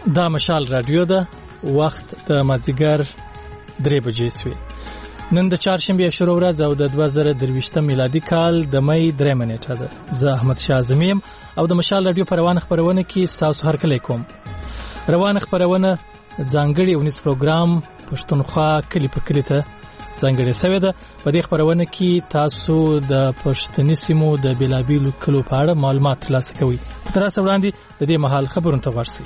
دا مشال رادیو ده، وخت د مازیګر 3 بجې سوی. نن د چهارشنبه شروع ورځ او د 2023 میلادي کال د مې 3 نیټه ده. زه احمد شاه زمیم او د مشال رادیو پروانه خبرونه کې تاسو هر کله کوم. روانه خبرونه ځانګړي ونیس پروګرام پښتونخوا کلی په کلی ته ځانګړي شوی ده. په دې خبرونه کې تاسو د پښتني سیمو د بیلابیلو کلو په اړه معلومات ترلاسه کوئ. تر اوسه وړاندې د دې مهال خبرونه ته ورسئ.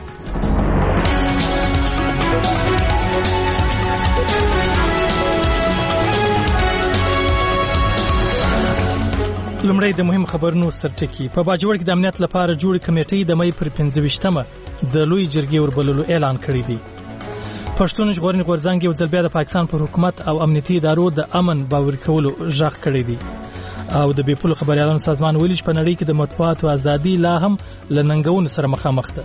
لومړی د مهم خبرونو سرټکی. په باجوړ کې د امنیت لپاره جوړ کمیټې د مې پر 25مه د لوی جرګې وربللو اعلان کړی دی. پښتون ژغورنې غورځنګ یو ځل بیا د پاکستان پر حکومت او امنیتي ادارو د امن باور کولو ژغ کړی دی. او د بیپول خبريالانو سازمان ویلي چې په نړۍ کې د مطبوعاتو ازادي لا هم له ننګونو سره مخامخ ده.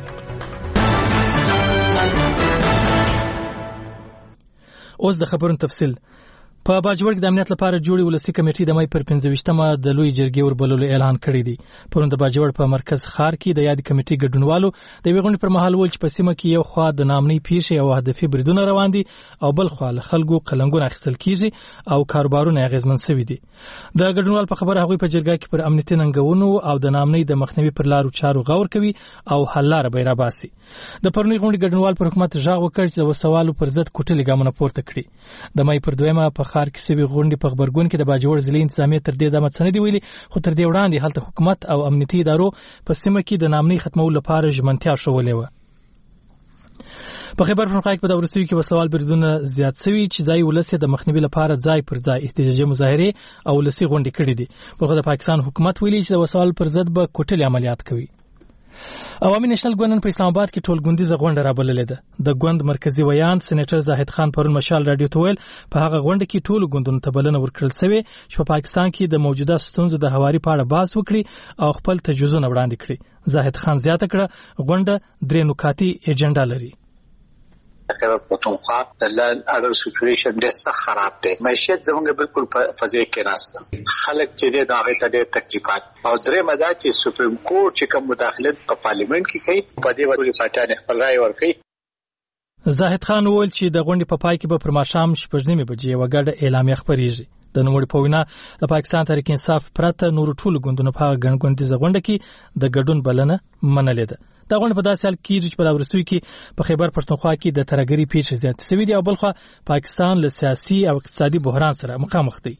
اوس د خبرونو تفصیل. په باجوړ کې د امنیت لپاره جوړې ولسی کمیټې د مې پر 25مه د لوی جرګې وربللو اعلان کړی دی. پرون د باجوړ په مرکز ښار کې د یاد کمیټې ګډونوالو د ویغونې پر مهال ول چې په سیمه کې یو خوا د نامنۍ پیښې او هدفي بریدونه روان دي او بل خوا له خلکو قلنګونه اخیستل کیږي او کاروبارونه اغیزمن شوي دي. د ګډونوال په خبره هغوی په جرګه کې پر امنیتي ننګونو او د نامنۍ د مخنیوي پر لارو چارو غور کوي او حل لاره بیره باسي. د پرونی غونډې ګډونوال پر حکومت ژغ وکړ چې د وسوالو پر ضد کوټلې ګامونه پورته کړي. د مې پر 2مه په ښار کې سوي غونډې په خبرګون کې د باجوړ ضلع انتظامیه تر دې دمه څنډي ویلي، خو تر دې وړاندې هلته حکومت او امنیتي ادارو په سیمه کې د نامنۍ ختمولو لپاره ژمنتیا شولې و. په خیبر پښتونخوا کې په دورستیو کې وسوال بریدونه زیات شوي چې ځای ولسی د مخنیوي لپاره ځای پر ځای احتجاجي مظاهره او ولسی غونډې کړې دي. په د پاکستان حکومت ویلي چې د وسوال پر ضد به کوټلې عملیات کوي. عوامي نېشنل ګوند په اسلام آباد کې ټولګوندیزه غونډه رابللې ده. د ګوند مرکزی ویان سېنیټر زاهد خان پرون مشال رادیو ته ویل په هغه غونډه کې ټول ګوندونو ته بلنه ورکړل شوې چې په پاکستان کې د موجوده ستونزو د هواري په اړه بحث وکړي او خپل تجویزونه وړاندې کړي. زاهد خان زیاته کړه غونډه 3 نکاتي ایجنډا لري. خیبر پختونخوا د اډر سچویشن ډېر خراب دی. معیشت زموږ بالکل په فضیل کې ناشته. خلک چې د هغه ته ډېر تکلیفات او درې مدا چې سپریم کورټ چې کوم مداخلت په پارلیمنت کې کوي په دې ورولې پټانه خپل رائے ورکړي. زاهد خان وویل چې د غونډې په پای کې به پر ماښام 9:30 بجې وګړه اعلامیه خبريږي. د نوموړي په وینا د پاکستان تحریک انصاف پرته نور ټول ګوندونو په غونډیزه غونډه کې د ګډون بلنه منلې ده. دا غونډه په داسې حال کې چې په لاورستوي کې په خیبر پښتونخوا کې د ترګری پیښې زیات شوي دي او بلخوا پاکستان له سیاسي او اقتصادي بحران سره مخامخ دی.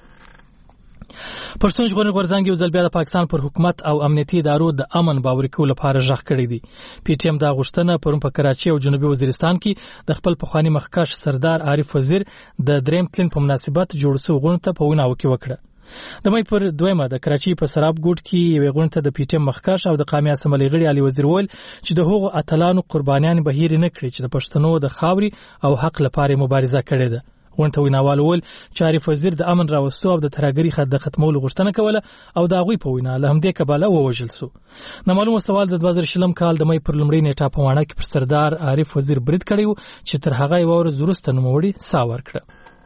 پښتون ژغورنې غورځنګ یو ځل بیا د پاکستان پر حکومت او امنیتي ادارو د امن باور کولو لپاره ژغ کړی دی. پی ټی ایم دا غوښتنه پرون په کراچي او جنوبي وزیرستان کې د خپل پخوانی مخکښ سردار عارف وزیر د دریم تلین په مناسبت جوړ شو غونډه ته په ویناو کې وکړه. د مې پر 2مه د کراچي په سراب ګوټ کې یو غونډه ته د پی ټی ایم مخکښ او د قومي اسمبلی غړي علي وزیر ول چې د هغو اتلانو قربانیان به هیر نه کړي چې د پښتنو د خاوري او حق لپاره مبارزه کړې ده. غونډه ویناوال ول چې عارف وزیر د امن راوستو او د ترګری خد د ختمولو غوښتنه کوله او دا غوي په وینا له همدې کباله ووجل سو. نامعلوم سوال د 2020 کال د مې پر لومړۍ نیټه په وانه کې پر سردار عارف وزیر برید کړیو چې تر هغه یو ورځ وروسته نوموړي ساور کړ.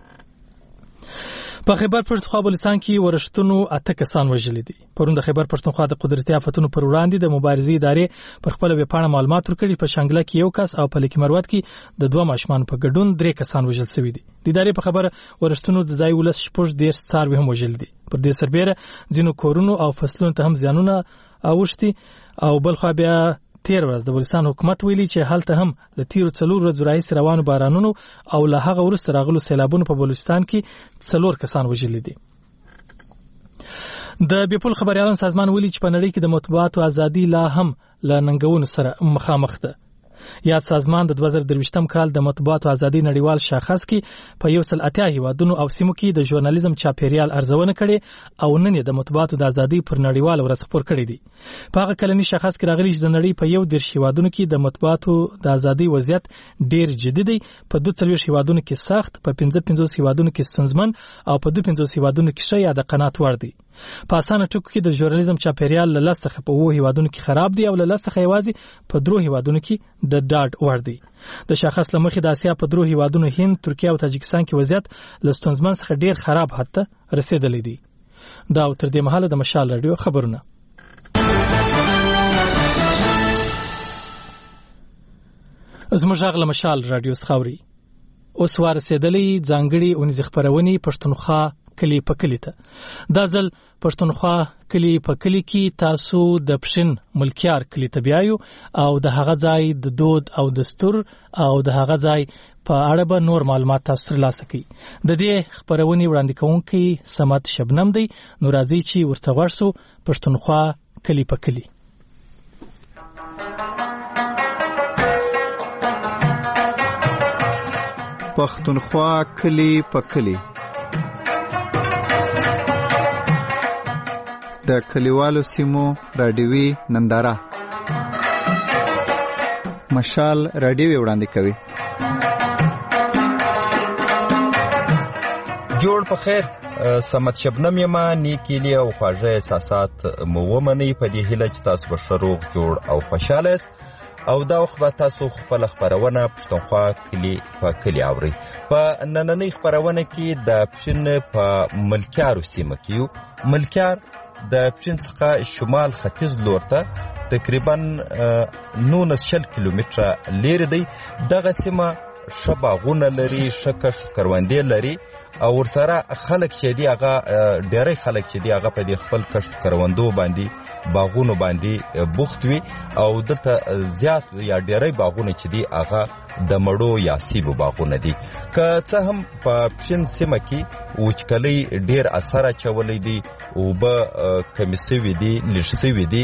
په خیبر پښتونخوا بلوچستان کې ورښتونو 8 کسان وژل دي. پرون د خیبر پښتونخوا د قدرتي آفتونو پر وړاندې د مبارزې ادارې پر خپل ویبپاڼه معلومات ورکړي. په شانګله کې یو کس او په لیک مروت کې د 2 ماشومان په ګډون 3 کسان وژل شوي دي. د ادارې په خبره ورښتونو د ځای ولس 10 څاروي هم وژل دي. پر دې سربېره ځینو کورونو او فصلونو ته هم زیانونه اوښتي او بلخوا بیا تیر ورځ د بلوچستان حکومت ویلي چې هلته هم د تیرو 4 ورځو راهیسې روانو بارانونو او له هغه وروسته راغلو سیلابونو په بلوچستان کې 4 کسان وژل دي. د بیپول خبريالانو سازمان ویلي چې په نړۍ کې د مطبوعاتو ازادي لا هم له ننګونو سره مخامخ ده. یاد سازمان د 2023 کال د مطبوعاتو ازادي نړیوال شاخص کې په 180 هیوادونو او سیمو کې د ژورنالیزم چاپیریال ارزونه کړي او نن د مطبوعاتو د ازادي پر نړیوال ورځ خبر کړي دي. په هغه کلنی شاخص کې راغلي چې د نړۍ په 110 هیوادونو کې د مطبوعاتو د ازادي وضعیت ډیر جدي دی. په 42 هیوادونو کې سخت، په 55 هیوادونو کې ستونزمن او په 52 هیوادونو کې شی د قناعت وړ دی. په اسانه ټکو کې د ژورنالیزم چاپیریال له لسخه په 2 هیوادونو کې خراب دی او له لسخه یوازې په 3 هیوادونو کې د ډاډ وړ دی. د شاخص لمخې د اسیا په 3 هیوادونو هند، ترکیه او تاجکستان کې وضعیت له ستونزمن څخه ډیر خراب حد ته رسیدلی دی. دا تر دې مهاله د مشال رادیو خبرونه. زموږ غږ له مشال رادیو څخه اوري. اوس ورسېدلې ځانګړي اونیزه خبرونه پښتونخوا کلی په کلی ته. دا ځل پښتونخوا کلی په کلی کې تاسو د پښین ملکیار کلی ته بیایو او د هغه ځای د دود او دستور او د هغه ځای په اړه به نور معلومات تاسو ترلاسه کړئ. د دې خبرونه وړاندې کوونکی سمات شبنم دی. نو راځي چې ورته ورسو پښتونخوا کلی په کلی. پښتونخوا کلی په کلی. د کلیوالو سیمو رادیوي ننداره مشال رادیوي وړاندې کوي. جوړ په خیر. سمت شبنم یما نیکیلی او خواږه احساسات مو ومني په دې هیله چې تاسو به شروع جوړ او خوشاله او دا وخت به تاسو خپل خبرونه پښتونخوا کلی په کلی اوري. په نننۍ خبرونه کې د پښین په ملکیارو سیمه کې ملکیار د پښین څخه شمال ختیځ لور ته تقریبا 19 کیلومتره لري دی. دغه سیمه شباغونه لري، شکش کروندې لري او ورسره خلک چې دی هغه ډېری خلک چې دی هغه په دې خپل کشت کروندو باندې باغونو باندې بوخت وي او دلته زیات یا ډېری باغونه چې دی هغه د مړو یا سیبو باغونه دي. که څه هم په پښین سیمه کې وچکلۍ ډېر اثر اچولی دی او به کمی سوي دي، لږ سوي دي،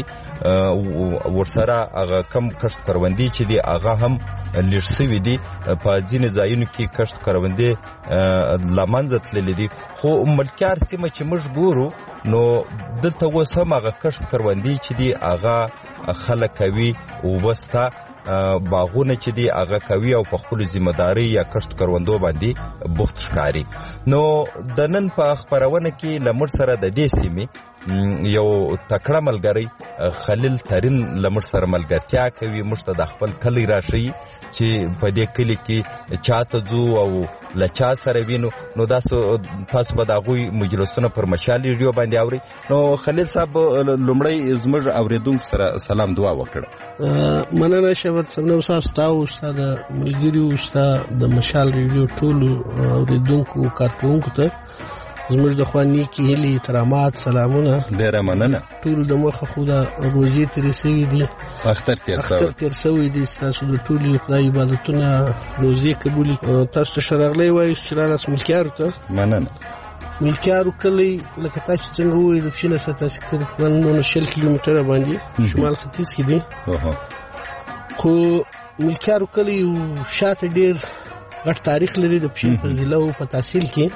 ورسره هغه کم کشت کروندې چې دی هغه هم لږ سوي دي. په ځینې ځایونو کې کشت کروندې له منځه تللي دي. خو ملکیار سیمه چې موږ ګورو نو دلته اوس هم هغه کشت کروندې چې دی هغه خلک کوي او وسته باغونه چې دی هغه کوي او په خپل ځمېداري یا کشت کروندو باندې بوخت ښکاري. نو د نن په خبرونه کې لمر سره د دې سیمې یو تکړه ملګری خلیل ترین لمر سره ملګرتیا کوي. موږ ته د خپل کلی راشي چې په دې کلی کې چاته ځو او لچا سره وینو. نو تاسو به د هغوی مجلسونه پر مشال ریډیو باندې اوري. نو خلیل صاحب لومړی زموږ اوریدونکو سره سلام دعا وکړه. مننه شبت سمنو صاحب ستاسو استاد ملګریو استاد د مشال ریډیو ټول اوریدونکو کارکونکو ته زموږ د خواني کې هلي احترامات سلامونه. ډیره مننه. ټول د مخه خدا روزي ترې سوي دي، اختر تیر سوي دي. تاسو د ټول خدای عبادتونه روزي قبول. تاسو ته شرغلې وایي چې راس ملکیارو ته مننه. ملکیارو کلی لکه تاسو څنګه وایي د پښینه سره تقریبا 19 کیلومتره باندې شمال ختیځ کې دي. خو ملکیارو کلی شاته ډیر غټ تاریخ لري د پښین په ضلع او په تحصیل کې.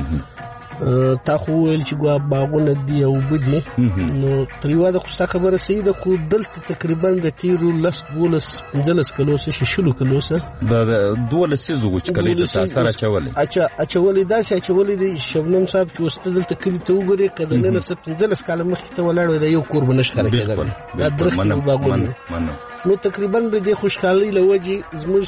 تا خو ویل چې ګوا باغونه دی او بدی نو تریوا د خوستا خبره صحیح ده. خو دلته تقریبا د تیرو 15 کلو څخه شلو کلو سره د 12 سيزو وچکلې د تاثیر اچولې داسې اچولې د شبنم صاحب چې واست دلته کلی ته وګوري کله نه 15 کال مخکې ته ولاړ دی یو کور بنش خره کېدل دا درخت باغونه. نو تقریبا د دې خوشحالي لوجي زموږ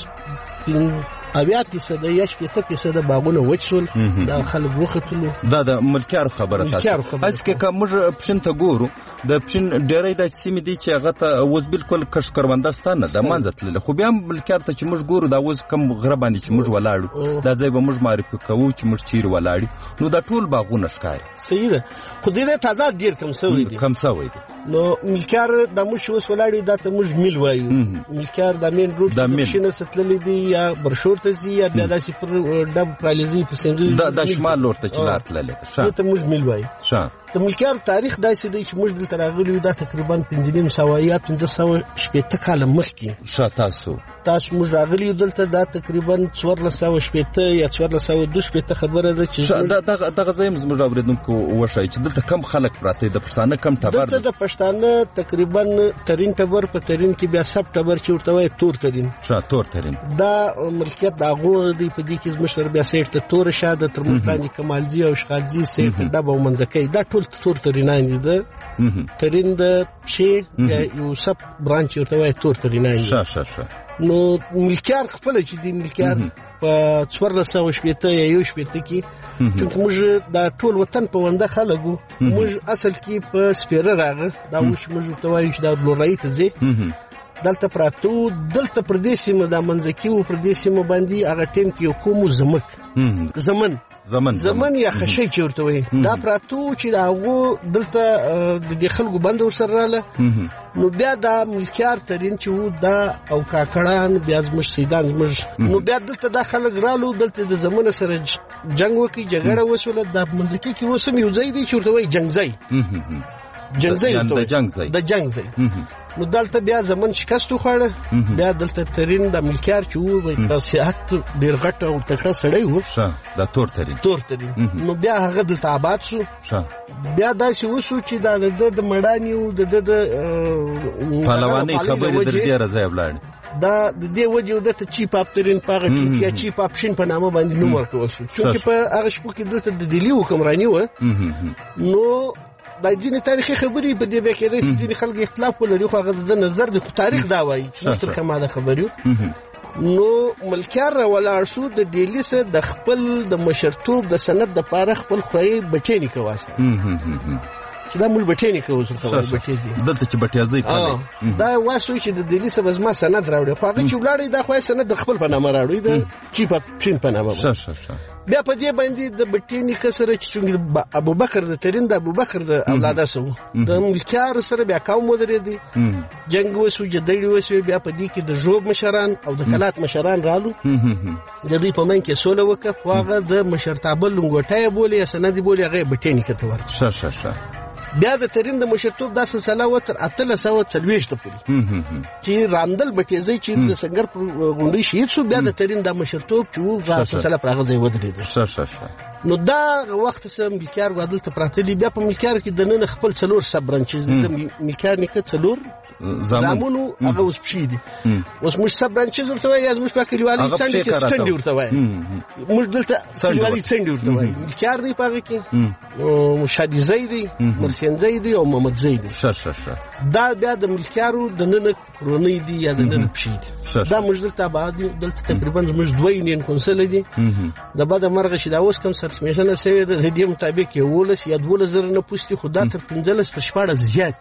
80% یا 70% باغونه وچول دا خلک وختلو. دا د ملکیار خبره تاسو اسکه که موږ پښین ته ګورو د پښین ډېرې د سیمې دي چې هغه ته اوس بالکل کش کروندستانه د منځتل. خو بیا ملکیار ته چې موږ ګورو دا اوس کم غره باندې چې موږ ولاړو دا ځای به موږ معرفي کوو چې موږ چیر ولاړو. نو دا ټول باغونه ښکاري. صحیح ده. خو دې تعداد ډیر کم شوی دی. نو ملکیار د موږ اوس ولاړو دا ته موږ مل وایو. ملکیار د مین روډ د پښینه ستللې دی یا برشور ته زی یا بیا داسې پر ډب پراليزي په سندري د شمال لور ته چلار تللې ته موږ مل وایو. د ملکیار تاریخ داسې دی چې موږ دلته راغلي دا تقریبا 1500 کال مخکې. تاسو موږ راغلي دلته دا تقریبا 1400 یا 1402 خبره ده چې دغه ځای زموږ اوریدونکو وشي چې دلته کم خلک پراته د پښتانه کم ټبر دلته د پښتانه تقریبا ترين ټبر په ترين کې بیا سب ټبر چې ورته وای تور ترين دا ملکیت دا غو دی په دې کې زموږ سره بیا سیټ ته تور شاده تر ملتانی کمالجی او شخالجی سیټ ته دبا ومنځکې دا ټول تور ترینان دي. ترين د شي یو سب برانچ ورته وای تور ترینان. نو ملکیار خپل چې دی ملکیار په 1400 یا 17 کې چې موږ دا ټول وطن په ونده خلګو موږ اصل کې په سپیره راغه دا موږ ته وایو چې دا بلورای ته ځي دلته پراته دلته پر دې سیمه د منځکي او پر دې سیمه باندې هغه ټیم کې یو کوم زمن یا خشي چې ورته وي دا پراته چې هغه دلته د خلکو بند ورسره رااله نو بیا دا ملکیار ترين چې و دا او کاکړان بیا زموږ سیدان زموږ نو بیا دلته دا خلک رالو دلته د زمونه سره جنگ وکي جګړه وسوله د منځکي کې وسم یو ځای دی چې ورته وي جنگزای د جنگ ځای نو دلته بیا زمون شکست خوړه بیا دلته ترين د ملکیار چې و په سیاحت ډیر غټ او تکړه سړی و د تور ترين نو بیا هغه دلته آباد شو بیا دا چې وشو چې د مړانی او د پهلوانی خبرې در ډیره ځای ولاړ دا د دې وجه د چیپ اپ ترين پاغه چې چیپ اپشن په نامه باندې نوم ورکول شو چې په هغه شپه کې دلته د دلی حکمرانی و نو دا ځینې تاریخي خبرې په دې کې د ځینې خلک اختلاف ولري خو هغه د نظر د تاریخ دا وایي چې مستر کمال خبرو نو ملکیار ولاړ شو د دلی سره د خپل د مشرتوب د سند د پاره خپل خوې بټې نه کواسه چې دا مول بټې نه کوي خبر بټې دي دلته چې بټیازي کوي دا واسو چې د دلی سره بس ما سند راوړي خو هغه چې ولاړی دا خو سند د خپل په نامه راوړي د چیپ چین په نامه بیا په دې باندې د بټینی کسره چې ابو بکر د ترين د ابو بکر د اولاده سو د ملکیار سره بیا قوم ودرې دي جنگ وسو جدړي وسو بیا په دې کې د جوب مشران او د کلات مشران رالو د دې په من کې سوله وکړه خو هغه د مشرتابه لنګوټای بولي سندي بولي هغه بټینی کته ورته بیا د ترين د مشرتوب د سلسله وتر 1340 پورې چې راندل بټیزي چې د سنگر پر غونډي شهید شو بیا د ترين د مشرتوب چې د سلسله پر هغه ځای ودرېد نو دا وخت سم ملکیار غادل ته پراتلی بیا په ملکیار کې د نن خپل څلور سبرانچز د ملکیار نه څلور زمونو هغه اوس پشي دي اوس مش سبرانچز ورته وایي از مش په کلیوالي څنډه کې څنډه ورته وایي مش دلته کلیوالي څنډه ورته وایي ملکیار دی په کې شادي زیدی مرسین زیدی او محمد زیدی دا بیا د ملکیارو د نن کرونی دی یا د نن پشي دي دا مش دلته آباد دلته تقریبا مش دوی نه کونسل دي د بعد مرغه شدا اوس کوم سرسمیشن سوي د دې مطابق یو ولس یا 2000 نه پوسټي خدا تر 15 تر 14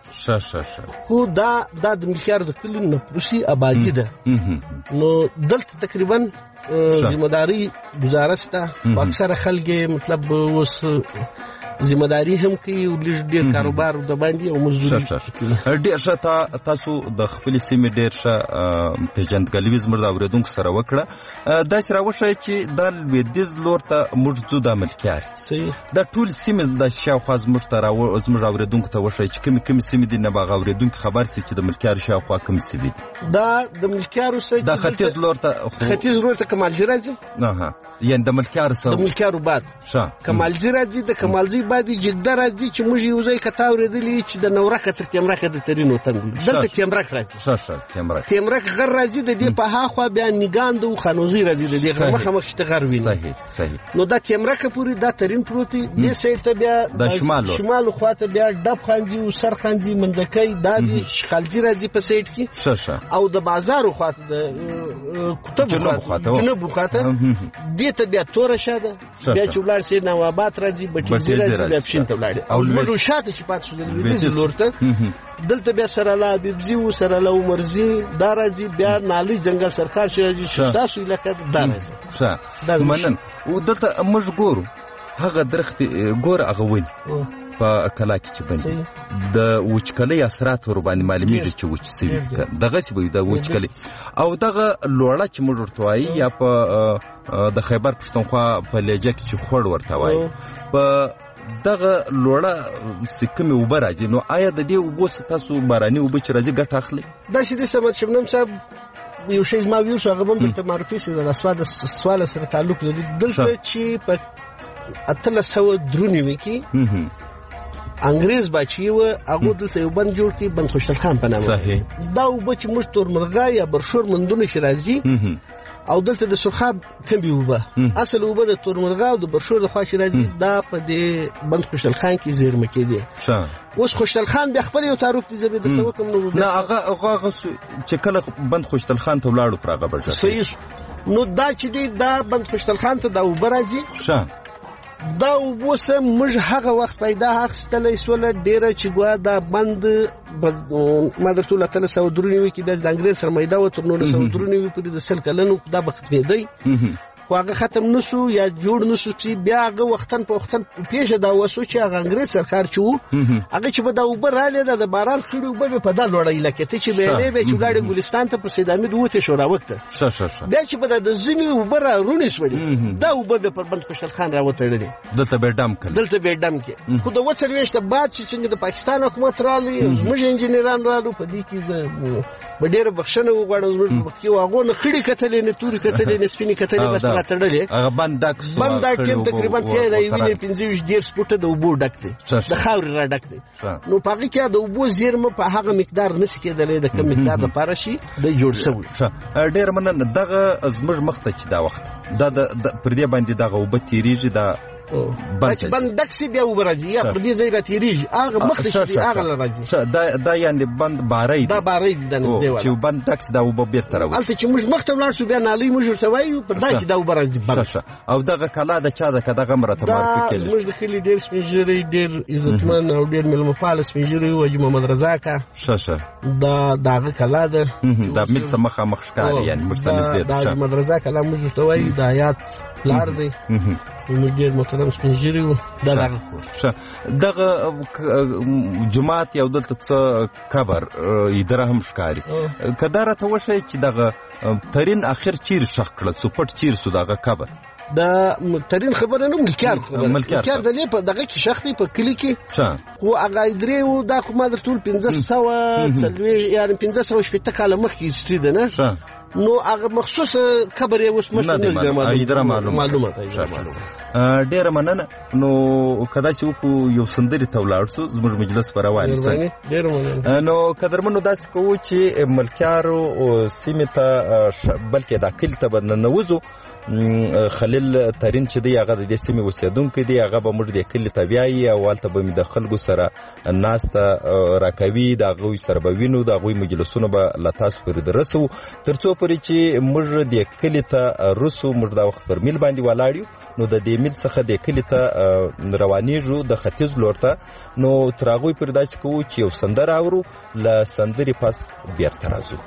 زیات خو دا د ملکیار د کلن نه پوسي آبادی ده نو دلته تقریبا ذمہداری گزارسته اکثر خلک مطلب اوس ذمہداری هم کوي او ډېر کاروبار د باندې او مزدوري ډېر ښه تاسو د خپل سیمې ډېر ښه پیژندګلوي زموږ د اورېدونکو سره وکړه دا سره وشي چې د لویدیځ لور ته موږ ځو د ملکیار د ټول سیمې د شاوخوا زموږ اورېدونکو ته وشي چې کوم سیمې دي نه باغ اورېدونکو خبر سي چې د ملکیار شاوخوا کوم سیمې دي دا د ملکیار سره د ختیځ لور ته کمالزی راځي یعنی د ملکیار سره د ملکیار بعد کمالزی راځي د کمالزی بعد جګده راځي چې موږ یو ځای کتاو ردلی چې د نورکه تر تیمرکه د ترين وطن دي دلته تیمرک راځي تیمرک غر راځي د دې په هاخوا بیا نګاند او خانوزي راځي د دې مخه مخ شته غر ویني صحیح نو دا تیمرک پوری دا ترين پروتي د سیټ ته بیا د شمال خواته بیا ډب خانجي او سر خانجي منځکای د شخالجي راځي په سیټ کې او د بازار خواته د کتب جنوب خواته دې ته بیا تور شاده بیا چولار سي نوابات راځي بټي بیا پښین ته ولاړ او موږ شاته چې پات شو د لویدیځ لورته دلته بیا سره لا بيبزي او سره لا عمرزي دا راځي بیا نالي جنگل سرکار شي راځي تاسو علاقه دا راځي دا منن او دلته موږ ګورو هغه درخت ګور هغه وین په کلا کې چې باندې د وچکلي اثرات ور باندې معلومیږي چې وچ سي دغه سی وي د وچکلي او دغه لوړه چې موږ ورتوي یا په د خیبر پښتونخوا په لهجه کې چې خور ورته وایي په دغه لوړه سکمه وبر راځي نو آیا د دې وبوس تاسو باراني وب چې راځي ګټ اخلي دا چې د سمت شبنم صاحب یو شی ما ویو هغه هم د معرفي سره د سوال سره تعلق لري دلته چې په 1300 درونی وکی انګريز بچي و هغه دلته یو بند جوړ کی بند خوشحال خان په نامه دا وب چې مشتور مرغا یا برشور مندونه شرازي او دلته د سرخاب کمبي وبه اصل وبه د تورمرغا او د برشور د خواش راځي دا په دې بند خوشحال خان کې زیرمه کې دي اوس خوشحال خان بیا خپل یو تعارف دي زبې دلته وکم نو نه هغه چې کله بند خوشحال خان ته ولاړو پرغه برځه صحیح نو دا چې دی دا بند خوشحال خان ته دا وبه راځي دا اوبوسه موږ هغه وخت پیدا اخیستلی سوله ډېره چې ګوا دا بند ما درته ویل 1893 کې د انګریز سره میده و تر 1993 پورې د 100 کلونو دا به ختمېدی خو هغه ختم نسو یا جوړ نسو چې بیا هغه وختن په وختن پیښه دا وسو چې هغه انګریز سرکار چې وو هغه چې به دا اوبه رااله د باران خړې اوبه په دال وړی لکه ته چې به نه چې ګاډي ګلستان ته په سیدامي دوته شو راوخته بیا چې به د زمي اوبه را رونی سولې دا اوبه په بند خوشحال خان راوتړلې دلته به ډم کې خو د وڅرويشته بعد چې څنګه د پاکستان حکومت رالی موږ انجنیران رالو په دې کې به ډېر بخښنه وغواړم زموږ په کې واغو نه خړې کتلې نه تورې کتلې نه سپینې کتلې تړلې هغه بند ټیم تقریبا ته د وینې 15 فوټه د اوبو ډک دی د خاورې را ډک دی نو په هغه کې د اوبو زیرمه په هغه مقدار نس کېدلې د کم مقدار لپاره شي د جوړ شوی ډېر مننه دغه زموږ مخته چې دا وخت دا پر دې باندې دغه اوبه تیریږي دا بندک سی بیا وبراځي یا پر دې ځای را تیریږي هغه مخته شي هغه راځي دا یعنی بند باري دا باري د نږدې ولا چې بندک دا وب بیرته راوځي البته چې موږ مخته ولاړ شو بیا نالي موږ ورته وایو په دا کې دا وبراځي او دغه کلا د چا د دغه مرته مارک کې موږ د خلی ډېر سپینجری ډېر عزتمن او ډېر ملمفال سپینجری او محمد رضا کا دا دغه کلا ده دا مل سمخه مخشکار یعنی مستنس دي دا محمد رضا کلا موږ ورته وایو د آیات لار دی موږ ډېر محترم سپینجری و دغه جماعت یو دلته څه قبر اداره هم ښکاري کداره ته وشي چې دغه ترين اخر چیر شخ کړل سو پټ چیر سو دغه قبر دا ترين خبره نه ملکیار د لې په دغه کې شخصي په کلی کې خو هغه درې و دا خو ما درته 1500 یعنی 1500 کاله مخکې ستې ده نه نو هغه مخصوص قبر یې اوس مشته نه اداره معلومه ډېر مننه نو کدا چې وکړو یو سندري ته ولاړ سو زموږ مجلس پر روان سي ډېر مننه نو قدرمنو داسې کوو چې ملکیارو سیمه ته بلکې دا کلی ته بننوزو خلیل ترين چې دی هغه د سیمه اوسیدونکو دی هغه به موږ د کلی طبيعي او والته به د خلکو سره ناسته راکوي د غوي سره به وینو د غوي مجلسونه به لتاس پر درسو ترڅو پرې چې موږ د کلی ته رسو موږ د وخت پر میل باندې ولاړیو نو د دې میل څخه د کلی ته روانيږو د ختیځ لورته نو ترغوي پر داسې کوو چې یو سندر اورو ل سندري پاس بیرته راځو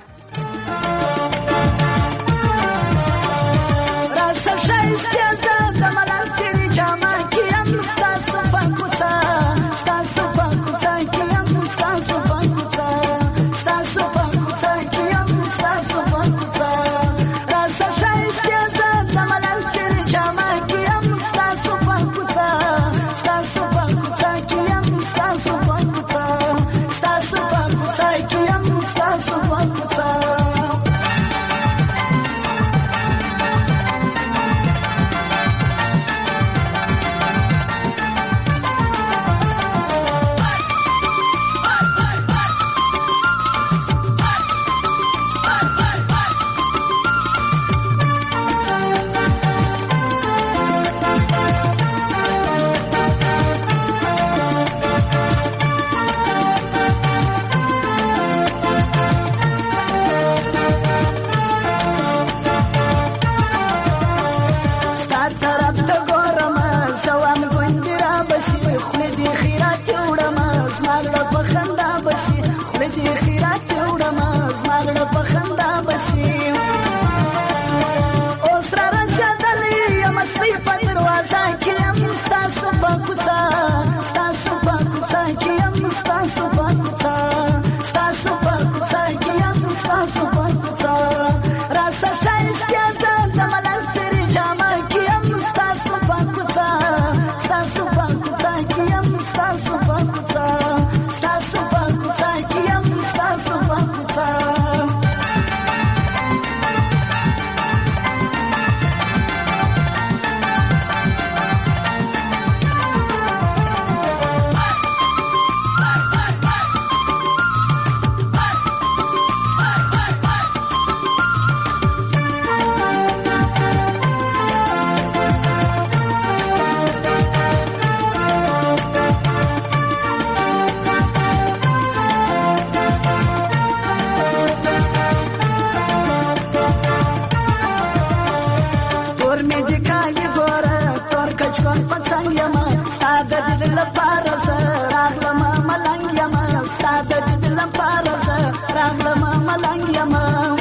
ژوند په څنګ یم ستا د دید لپاره زه راغلم ملنګ یم ستا د دید لپاره زه راغلم ملنګ یم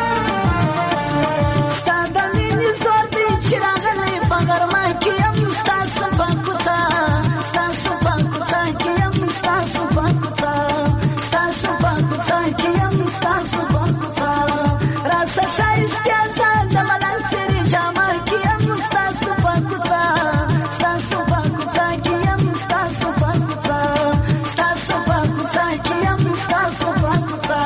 ستا د مینې زور دی چې راغلی په غرمه کې یم ستاسو په کوڅه ستاسو په کوڅه کې یم ستاسو په کوڅه ستاسو په کوڅه کې یم ستاسو په کوڅه راسه ښایستیا زه د ملنګ څېرې جامه کې یم ستاسو په کوڅه ستاسو په کوڅه کې یم ستاسو په کوڅه ستاسو په کوڅه کې یم ستاسو په کوڅه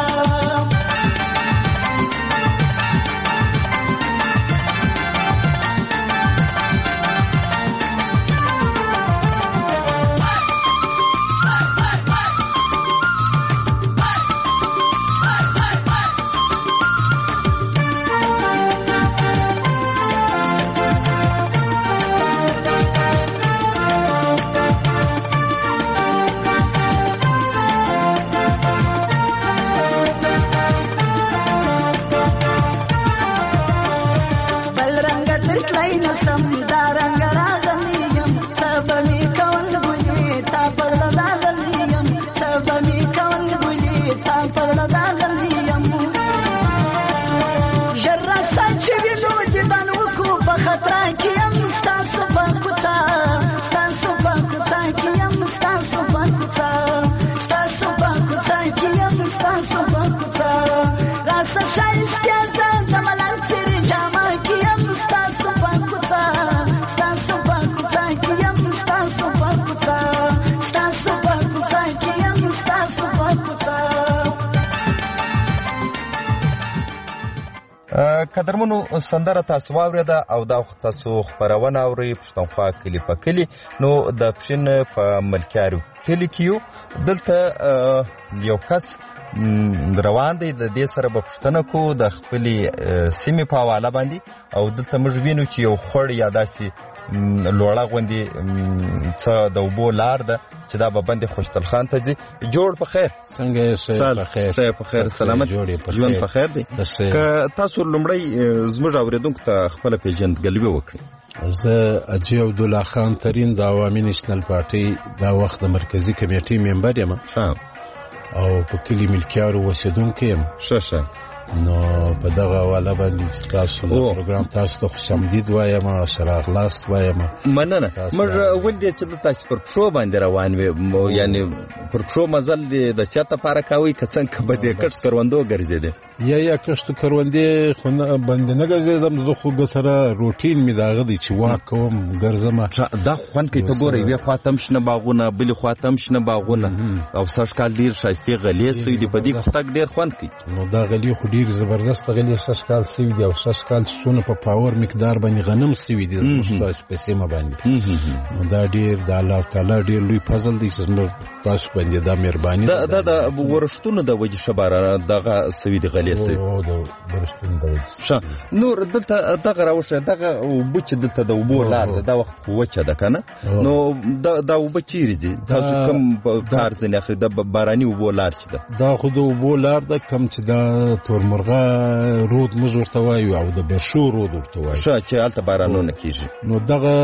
قدرمنو سندره تاسو واورېده او دا تاسو خبرونه اورئ پښتونخوا کلی په کلی نو د پښین په ملکیارو کلی کې دلته یو کس روان دی د دې سره به پوښتنه کوو د خپلې سیمې په حواله باندې او دلته موږ وینو چې یو خړ یا داسې لوړه غوندې څه د اوبو لار ده چې دا به بند خوشتل خان ته ځي. جوړ په خیر څنګه یې په خیر سلامت ژوند په خیر دی. که تاسو لومړی زموږ اوریدونکو ته خپله پیژندګلوي وکړئ. زه اجي عبدالله خان ترین د عوامي نیشنل پارټۍ دا وخت د مرکزي کمیټې ممبر یم او په کلي ملکیارو اوسېدونکی یم. ښه نو په دغه حواله باندې تاسو د پروګرام تاسو ته خوش آمدید وایم او ښه راغلاست وایم. مننه. موږ ولې چې تاسو پر پښو باندې روان وي یعنی پر پښو مزل د سیاست لپاره کوي که څنګه به د کښت کروندو ګرځېدې یا کښت کروندې خو باندې نه ګرځېدم زه خو سره روټین مې داغه دی چې واک کوم ګرځم. دا خوند کوي ته ګورې یوې خوا ته هم شنه باغونه بلې خوا ته هم شنه باغونه او سږکال ډېر ښایستې غلې سوي دي په دې کې تګ ډېر خوند کوي. نو دا غلې خو ډېر زبردست غلې سږکال سوي دي او سږکال څونه په پاور مقدار باندې غنم سوي دي زموږ په سیمه باندې. نو دا ډېر د الله تعالی ډېر لوی فضل دی چې تاسو باندې دا مهرباني دا د ورښتونو د وجې شباره دغه سوي دي غلې سوي د ورښتونو د وجې. نور دلته دغه راوښه دغه اوبه چې دلته د اوبو لار ده دا وخت خو وچه ده که نه نو دا اوبه چیرې ځي تاسو کوم کار ځینې اخلي د باراني اوبو لار چې ده دا خو د اوبو لار ده کوم چې دا تورمرغه رود موږ ورته وایو او د برشو رود ورته وایو چې هلته بارانونه کېږي. نو دغه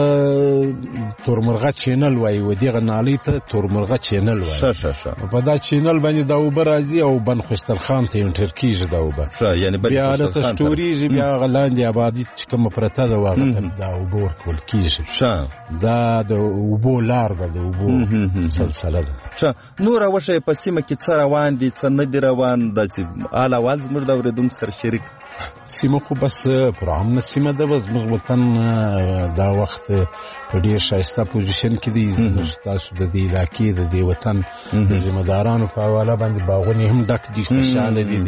تورمرغه چینل وایي و دغه نالۍ ته تورمرغه چینل وایي. په دا چینل باندې دا اوبه راځي او بند خوشترخان ته انټر کېږي دا اوبه بیا هلته سټورېږي بیا هغه لاندې آبادي چې کومه پرته ده هغه ته دا اوبه ورکول کېږي. دا د اوبو لار ده د اوبو سلسله ده. نور وښیه په سیمه کې څه روان دي څه نه دي روان داسې حال احوال زموږ د اورېدونکو سره شریک. سیمه خو بس پر عامه سیمه ده بس زموږ وطن دا وخت په ډېر ښایسته پوزیشن کې دی. تاسو د دې علاقې د دې وطن د ذمهدارانو په حواله باندې باغونه هم ډک دي خوشحاله دي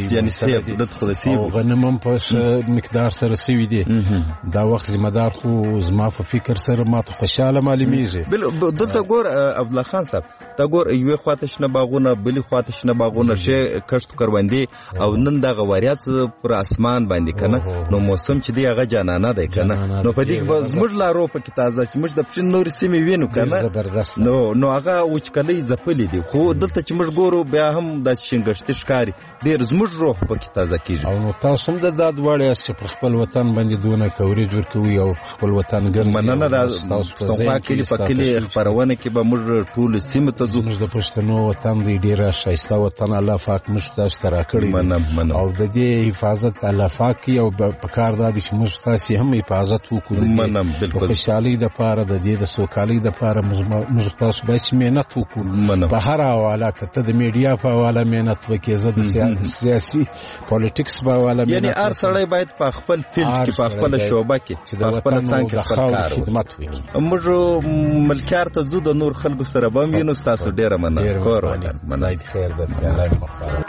او غنم هم په مقدار سره سوي دي. دا وخت ذمهدار خو زما په فکر سره ماته خوشحاله معلومیږي. دلته ګور عبدالله خان صاحب ته ګور یوې خواته شنه باغونه بلې خواته شنه باغونه ښې کښت کروندې او نن دغه وریاض پر اسمان باندې کنه نو موسم چې دی هغه جانانه دی کنه نو په دې زموږ لارو په کې تازه چې موږ د پښین نور سیمې وینو کنه نو هغه وچکلۍ ځپلې دي خو دلته چې موږ ګورو بیا هم د شینګشتي ښکاري ډېر زموږ روح په کې تازه کیږي. او نو تاسو هم د دواړه یاست چې پر خپل وطن باندې دونه کوریج ورکوي او خپل وطن ګرځي. مننه د پښتونخوا کلي په کلي خپرونه کې به موږ ټول سیمه ته ځو. موږ د پښتنو وطن دی ډېر ښایسته وطن الله پاک موږ تاسو ته راکړی او د دې حفاظت الله پاک او په کار دا چې موږ تاسو هم حفاظت وکړو. د خوشحالۍ دپاره د دې د سوکالۍ دپاره موږ تاسو باید چې مهنت وکړو په هر حواله که ته د میډیا په حواله مهنت وکړې زه د سیاسي پالیټکس په حواله یعنی هر سړی باید په خپل فیلډ کې په خپله شعبه کې په خپله څانګه کې خپل کار خدمت وکړي. موږ ملکیار ته ځو د نور خلکو سره به هم وینو. ستاسو ډېره مننه. کور ودان. مننه. خیر درته. الله مو خیر.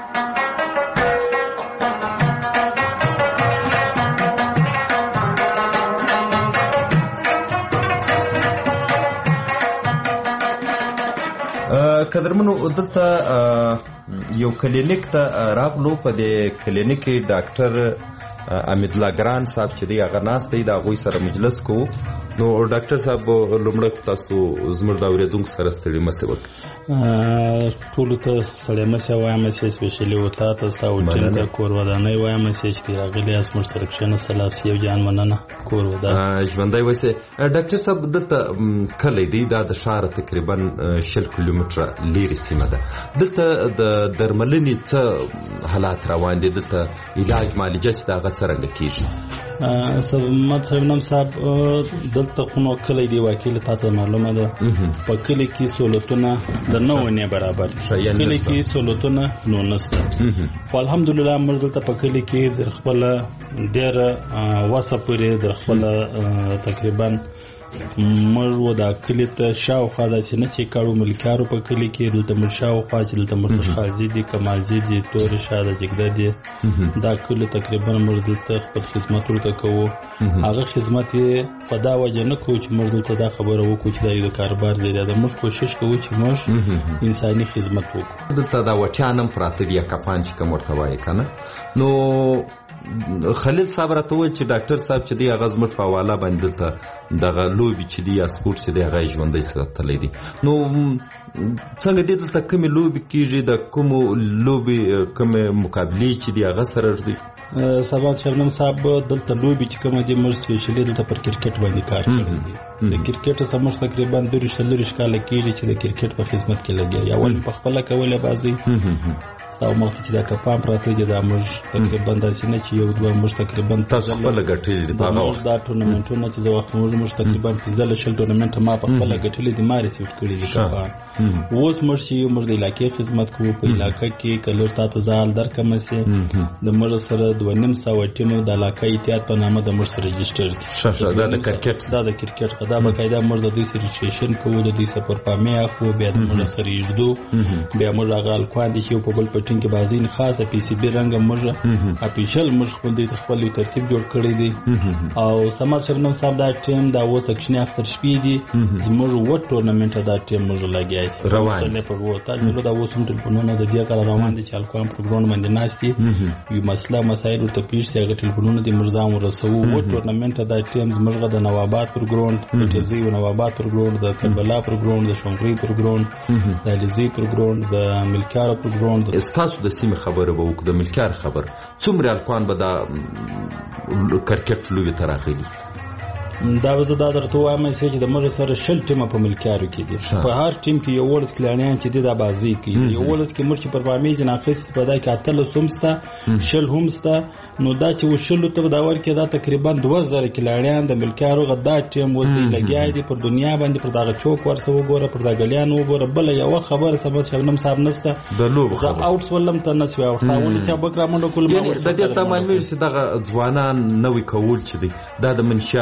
قدرمنو دلته یو کلینیک ته راغلو. په دې کلینیک کې ډاکټر امید الله ګران صاحب چې دی هغه ناست دی د هغوی سره مجلس کوو. نو ډاکټر صاحب لومړی تاسو زموږ د اورېدونکو سره ستړي مه شئ. ټولو ته ستړی مه شئ وایم چې سپیشلي و تا ته ستا او ټیم ته کور ودانۍ وایم چې تی راغلي یاست موږ سره کښېناستلاست. یو جان مننه. کور ودان ژوندی اوسئ. ډاکټر صاحب دلته کلی دی دا د ښاره تقریبا 60 کیلومتره لیرې سیمه ده. دلته د درملنې څه حالات روان دي؟ دلته علاج معالجه چې د هغه څرنګه کېږي؟ شبنم صاحب دلته خو نو کلی دی واقعي تا ته معلومه ده په کلی کې سهولتونه د نه ونې برابر کلی کې سهولتونه نو نشته. خو الحمدلله موږ دلته په کلی کې د خپله ډېره وسه پورې د خپله تقریبا موږ و دا کلی ته شاوخوا داسې نه چې کاړو ملکیارو په کلی کې دلته موږ شاوخوا چې دلته موږ خازي دي کمالزي دي تورې شاه ده جګده دي دا کلی تقریبا موږ دلته خپل خدمت ورته کوو. هغه خدمت یې په دا وجه نه کوو چې موږ دلته دا خبره وکړو چې دا یو د کاروبار ذریعه ده. موږ کوشش کوو چې موږ انساني خدمت وکړو. دلته دا وچان هم پراته دي یا کپان چې کوم ورته وایي که نه. نو خلیل صاحب راته وویل چې ډاکټر صاحب چې دی هغه زموږ په حواله باندې دلته دغه لوبې چې دي یا سپورټ چې دی هغه یې ژوندی ساتلی دي. نو څنګه دی دلته کومې لوبې کېږي؟ د کومو لوبې کومې مقابلې چې دي هغه سره ږدي؟ سبا شبنم صاحب دلته لوبې چې کومه دي موږ سپیشلي دلته پر کرکټ باندې کار کړی دی. د کرکټ څخه موږ تقریبا 2-3 کاله کېږي چې د کرکټ په خدمت کې لګیا یا ول په خپله کولې بازي او مخته چې دا کپان پراته دي دا موږ تقریبا داسې نه چې یو دوه موږ تقریبا تاسو خپله ګټلي دي په هغه وخت دا ټورنمنټونه چې زه وخت موږ تقریبا 15 ټورنمنټ ما په خپله ګټلي دي ما ریسیفټ کړي دي کپان. اوس موږ چې موږ د علاقې خدمت کوو په علاقه کې که لږ تاته زال درکمه سي د موږ سره 2.5 ټیمو د علاقه اتحاد په نامه د موږ سره رجسټر دي. دا د کرکټ دا د کرکټ دا باقاعده موږ د دوی سره رجسټریشن کوو د دوی سره پرفارمې اخلو بیا د موږ سره یږدو بیا موږ هغه الکوان دي چې په بل پټین کې بازي خاصه پی سی بي رنګ موږ اپیشل موږ خپل د خپل ترتیب جوړ کړی دی. او سمات شبنم صاحب دا ټیم دا اوس اکشنی اختر شپې دي زموږ و ټورنمنټ دا ټیم موږ لګیا دی روان نه په وته نو دا اوس هم ټلیفونونه د دې کار روان دي چې الکوان پروګرام باندې ناشتي یو مسله مسایل ته پیښ شي هغه ټلیفونونه د مرزام ورسوو و ټورنمنټ دا ټیم زموږ د نوابات پروګرام د تزي و نوابات پروګرام د کربلا پروګرام د شونګري پروګرام د الیزي پروګرام د ملکیار پروګرام د استاسو د سیمه خبره به وکړو د ملکیار خبر څومره الکوان به دا کرکټ لوبې ته راغلي؟ دا وزه دا درته وایم چې د موږ سره 60 ټیمه په ملکیارو کې دي. په هر ټیم کې یو ولس کلانیان چې دي دا بازي کوي. یو ولس کې موږ په پرفارمنس نه اخیست په دا کې اتل سومستا شل همستا نو دا چې وشلو ته دا ورکه دا تقریبا 2000 کلانیان د ملکیارو غدا ټیم وځي لګیای دي پر دنیا باندې پر دغه چوک ورسو وګوره پر دا غلیان وګوره بل یو خبر سبب شبنم صاحب نسته د لوب خبر اوټس ولم ته نسوي او تاول چې بکرامنډ کول ما د دې تمام مې چې دغه ځوانان نوې کول چې دي دا د منشات یا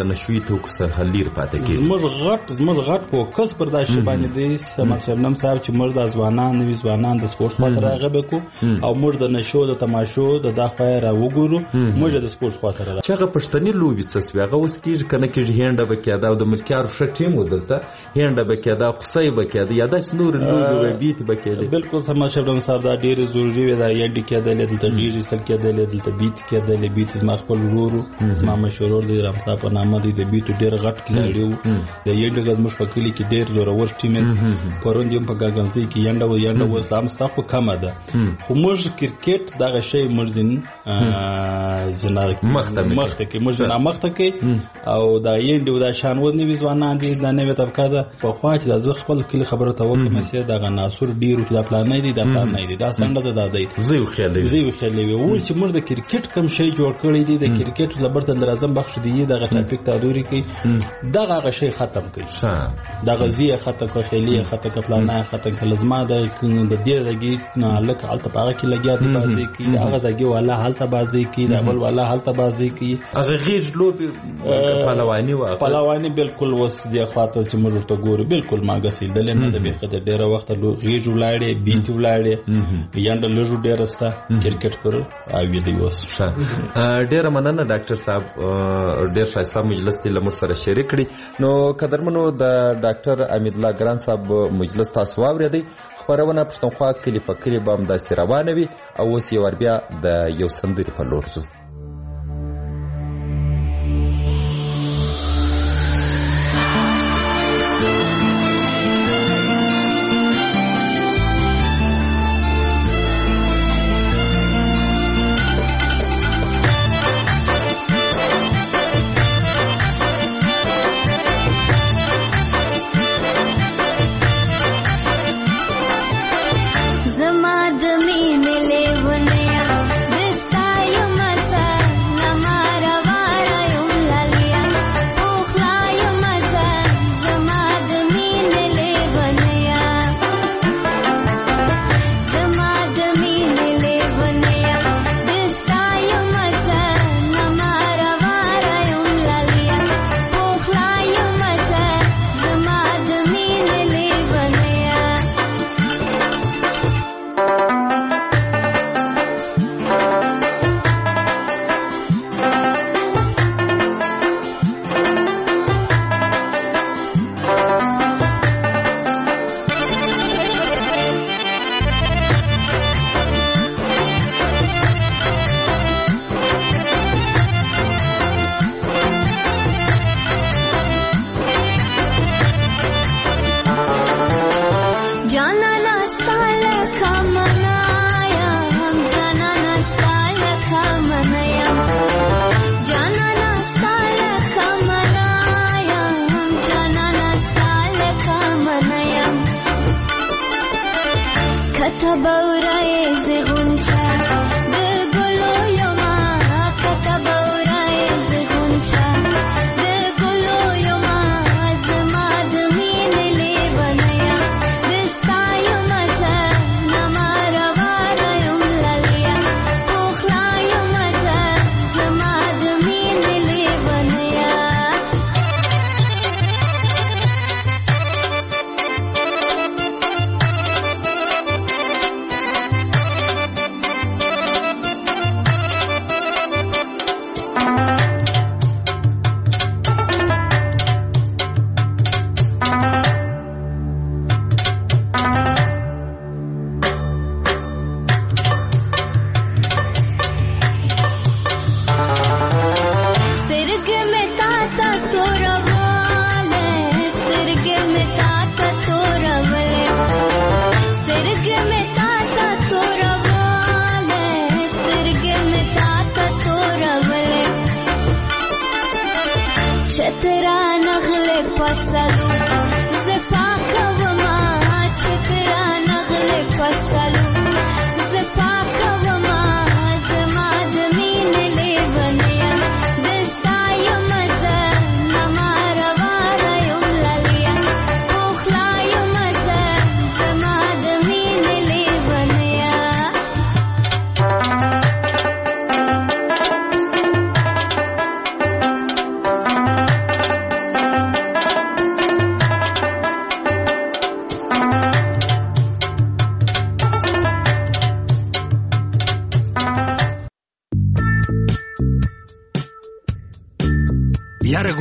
د نشوي توکو څخه لیر پاتې کیږي. موږ غټ فوکس پر دا شی باندې دی سمات شبنم صاحب چې موږ د ځوانان نوي ځوانان د سپورت خاطر راغبه کو او موږ د نشو د تماشو د دغه را وګورو موږ د سپورت خاطر راغبه. چې هغه پښتني لوبي څه سویغه اوس کیږي کنه کیږي هنده بکیاده او د ملکیار ښه ټیم ودلته هنده بکیاده خصای بکیاده یا د نور لوبي و بیت بکیاده. بالکل سمات شبنم صاحب دا ډیر ضروری وي دا یډ کېدل دلته ډیر سل کېدل دلته بیت کېدل بیت زما خپل ورور زما مشهور دی رامصا په نامه دی د بیت ډیر غټ کلاړیو د یډ غز مش په کلی کې ډیر زورور ټیم پروندیم په ګاګنځي کې ینده و سامستا خو کم ده خو موږ کرکټ دغه شی مرزین زنا مخته کې موږ نه مخته کې او دا یډ و دا شان و نیوي ځوانان دي دا نوې طبقه ده په خوا چې د خپل کلی خبره ته وکړم چې دغه ناصر ډیر چې دا پلان نه دی دا پلان نه دی دا څنګه ده دی زیو خیالي و چې موږ د کرکټ کم شی جوړ کړی دی د کرکټ لبرته لازم بخښ دی دغه ټاپک تدوري کوي دغه شی ختم کوي دغه زیه ختم کوي خیلی ختم کپلانه ختم کلزما د دې دغه نه لک حالت پاره کې لګیا دی بازي کې هغه دغه والا حالت بازي کې د اول والا حالت بازي کې هغه غیج لوبي پهلوانی بالکل وس دی خاطر چې موږ ته ګورو بالکل ما غسیل دل نه د به قدر ډیره وخت غیج ولاړې بیت ولاړې یانډ لږو ډیرستا کرکټ پر اوی دی وس ډیره مننه ډاکټر صاحب ډیر ښایسته مجلس ته لمر سره شریک کړي. نو قدرمنو د ډاکټر امید الله ګران صاحب مجلس تاسو واوریدئ خبرونه پښتونخوا کلی په کلی بام داسې روانه وي او اوس یې ور بیا د یو سندري په لور ځو.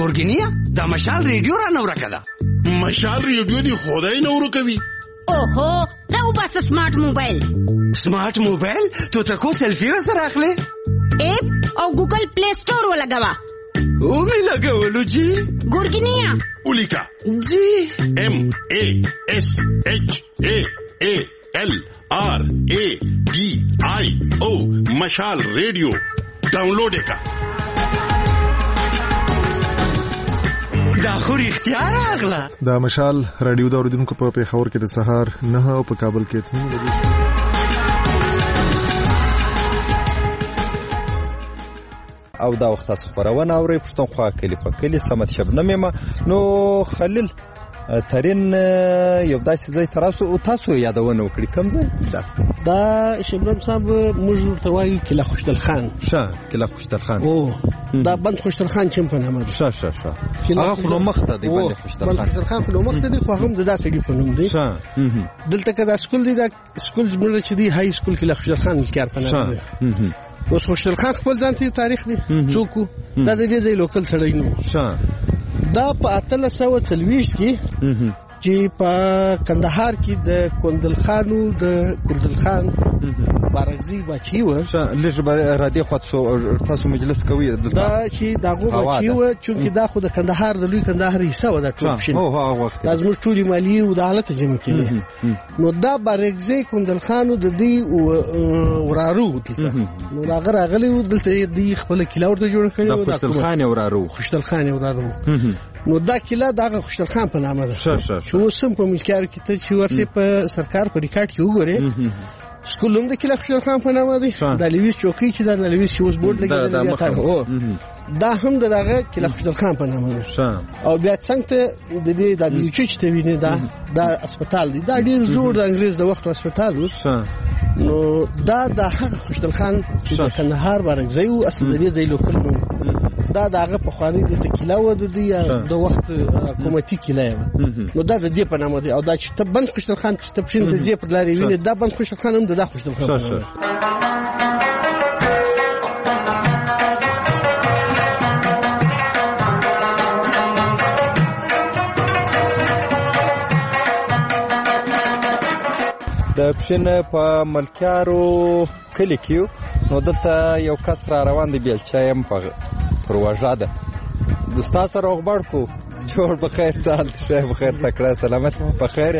ګورګینیا دا مشال ریډیو را نور کړه. مشال ریډیو دی خدای نور کوي. اوهو راو بس سمارټ موبایل. سمارټ موبایل ته کو سیلفي سره اخلي؟ اپ او ګوګل پلی سٹور ولګوا. او می لګولو جی. ګورګینیا ولیکا جی MASHALRADIO مشال ریډیو ډاونلوډ کا. دا خو اختیار اغلا. دا مشال رادیو دا اوریدونکو په پیښور کې د سهار 9 او په کابل کې 3 بجې. او دا وخت تاسو خبرونه اورئ پښتونخوا کلی په کلی سمت شبنم یم. نو خلیل ترين یو داسې ځای تاسو یادونه وکړي کوم ځای دا شبنم صاحب موږ ورته وایو کله خوشدل خان. کله خوشدل خان. او دا بند خوشدل خان چې په نامه ده. هغه خو مخته دی بند خوشدل خان. بند خوشدل خان خو مخته دی خو هم د داسې دی په نوم دی. دلته کدا سکول دی دا سکول زموږ چې دی های سکول کله خوشدل خان کار په نامه ده. اوس خوشدل خان خپل ځان ته تاریخ دی څوک دا د دې ځای لوکل سړی نو. دا په 1840 کې چې په کندهار کې د کندل خانو د کردل خان بارغزي بچي و. لږ را دي خو تاسو مجلس کوي دا چې داغه بچي و چې دا خو د کندهار د لوی کندهار حصہ و. دا ټول شین لازم ټول مالی او د حالت جمع کړي. نو دا بارغزي کندل خانو د دې ورارو دلته نو هغه راغلی دلته دی خپل کلاور ته جوړ کړی. دا خوشدل خان ورارو. نو دا کله دغه خوشدل خان په نامه ده. چې اوسم په ملکیار کې ته چې ورسې په سرکار په ریکارډ کې وګورې سکول هم د کله خوشدل خان په نامه دی. د لویس چوکۍ چې د لویس شوز بورډ لګیدل دا هم دغه کله خوشدل خان په نامه ده. او بیا څنګه د دې د بیوچ ته ویني دا هسپتال دی. دا ډیر زوړ د انګريز د وخت هسپتال و. نو دا د هغه خوشدل خان چې د کندهار بارغزي او اصل د دې ځای لوکل نو دا دغه په خواني د کلا و د وخت حکومتي کلا و. نو دا د دې په نامه دی. او دا چې ته بند خوشدل خان چې ته پښین د دې پر لارې ویني دا بند خوشدل خان هم د خوشدل خان. د پښین په ملکیارو کلی کې نو دلته یو کس را روان دی بیلچایم په پروژه ده. دوستا سره وغبړ کو جوړ بخیر سال شیخ بخیر تکړه سلامت بخیر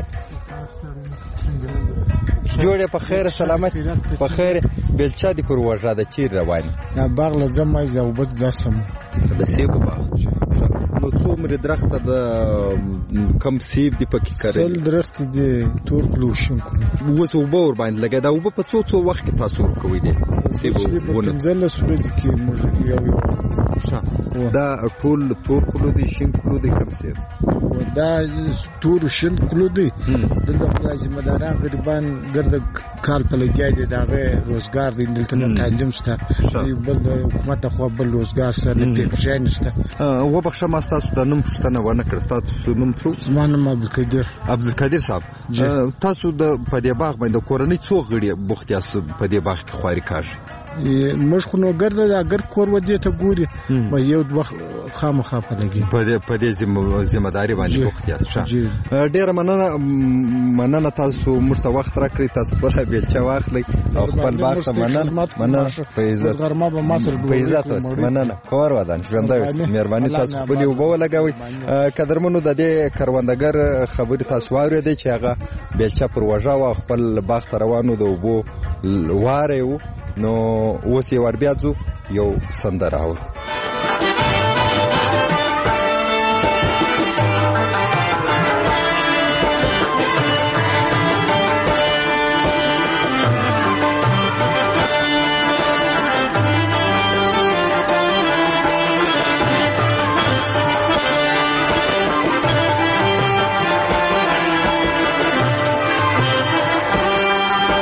جوړ په خیر سلامت بخیر بیلچا دی پروژه ده چیر روان. باغ لازم یو بس داسم د سیب باغ. نو څومره درخته د کم سیب دی پکې کړی؟ سل درخت دی تور کلوشن کړو. وڅ وبور باندې لګا دا وب په څو وخت کې تاسو کوي دی سیب ونه ځل سپېڅ کې موږ یو دا ټول تور کلو دی شین کلو دی کم سیب دا تور شین کلو دی دغه ذمہ داران غریبان ګرد کال په لګیا دي دغه روزګار دی دلته تعلیم سره بل حکومت خو بل روزګار سره پېښه نشته. و بخښه ما تاسو د نوم پښتنه ونه کړ. تاسو نوم څه؟ زما نوم عبدالقادر صاحب. تاسو د پدې باغ باندې کورنۍ څو غړي بوختیاس په دې باغ کې خواري کاږي؟ مش خو نو ګرد دا ګر کور ودی ته ګوري ما یو وخت خامخا په لګي په دې ذمہ داری باندې بوختیاس. ډیر مننه تاسو مرته وخت راکړی. تاسو په بیلچا واخلئ او خپل باغ ته مننه فیضت غرمه به مصر فیضت مننه کور ودان ژوندۍ مهرباني تاسو خپل یو بو لګوي. قدرمنو د دې کروندګر خبرې تاسو واورېدې چې هغه بیلچا پروژه وا خپل باغ ته روانو د وبو واره وو. نو اوس یې ور بیا ځو یو سندره اورو.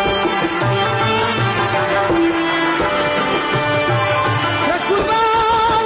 Kurban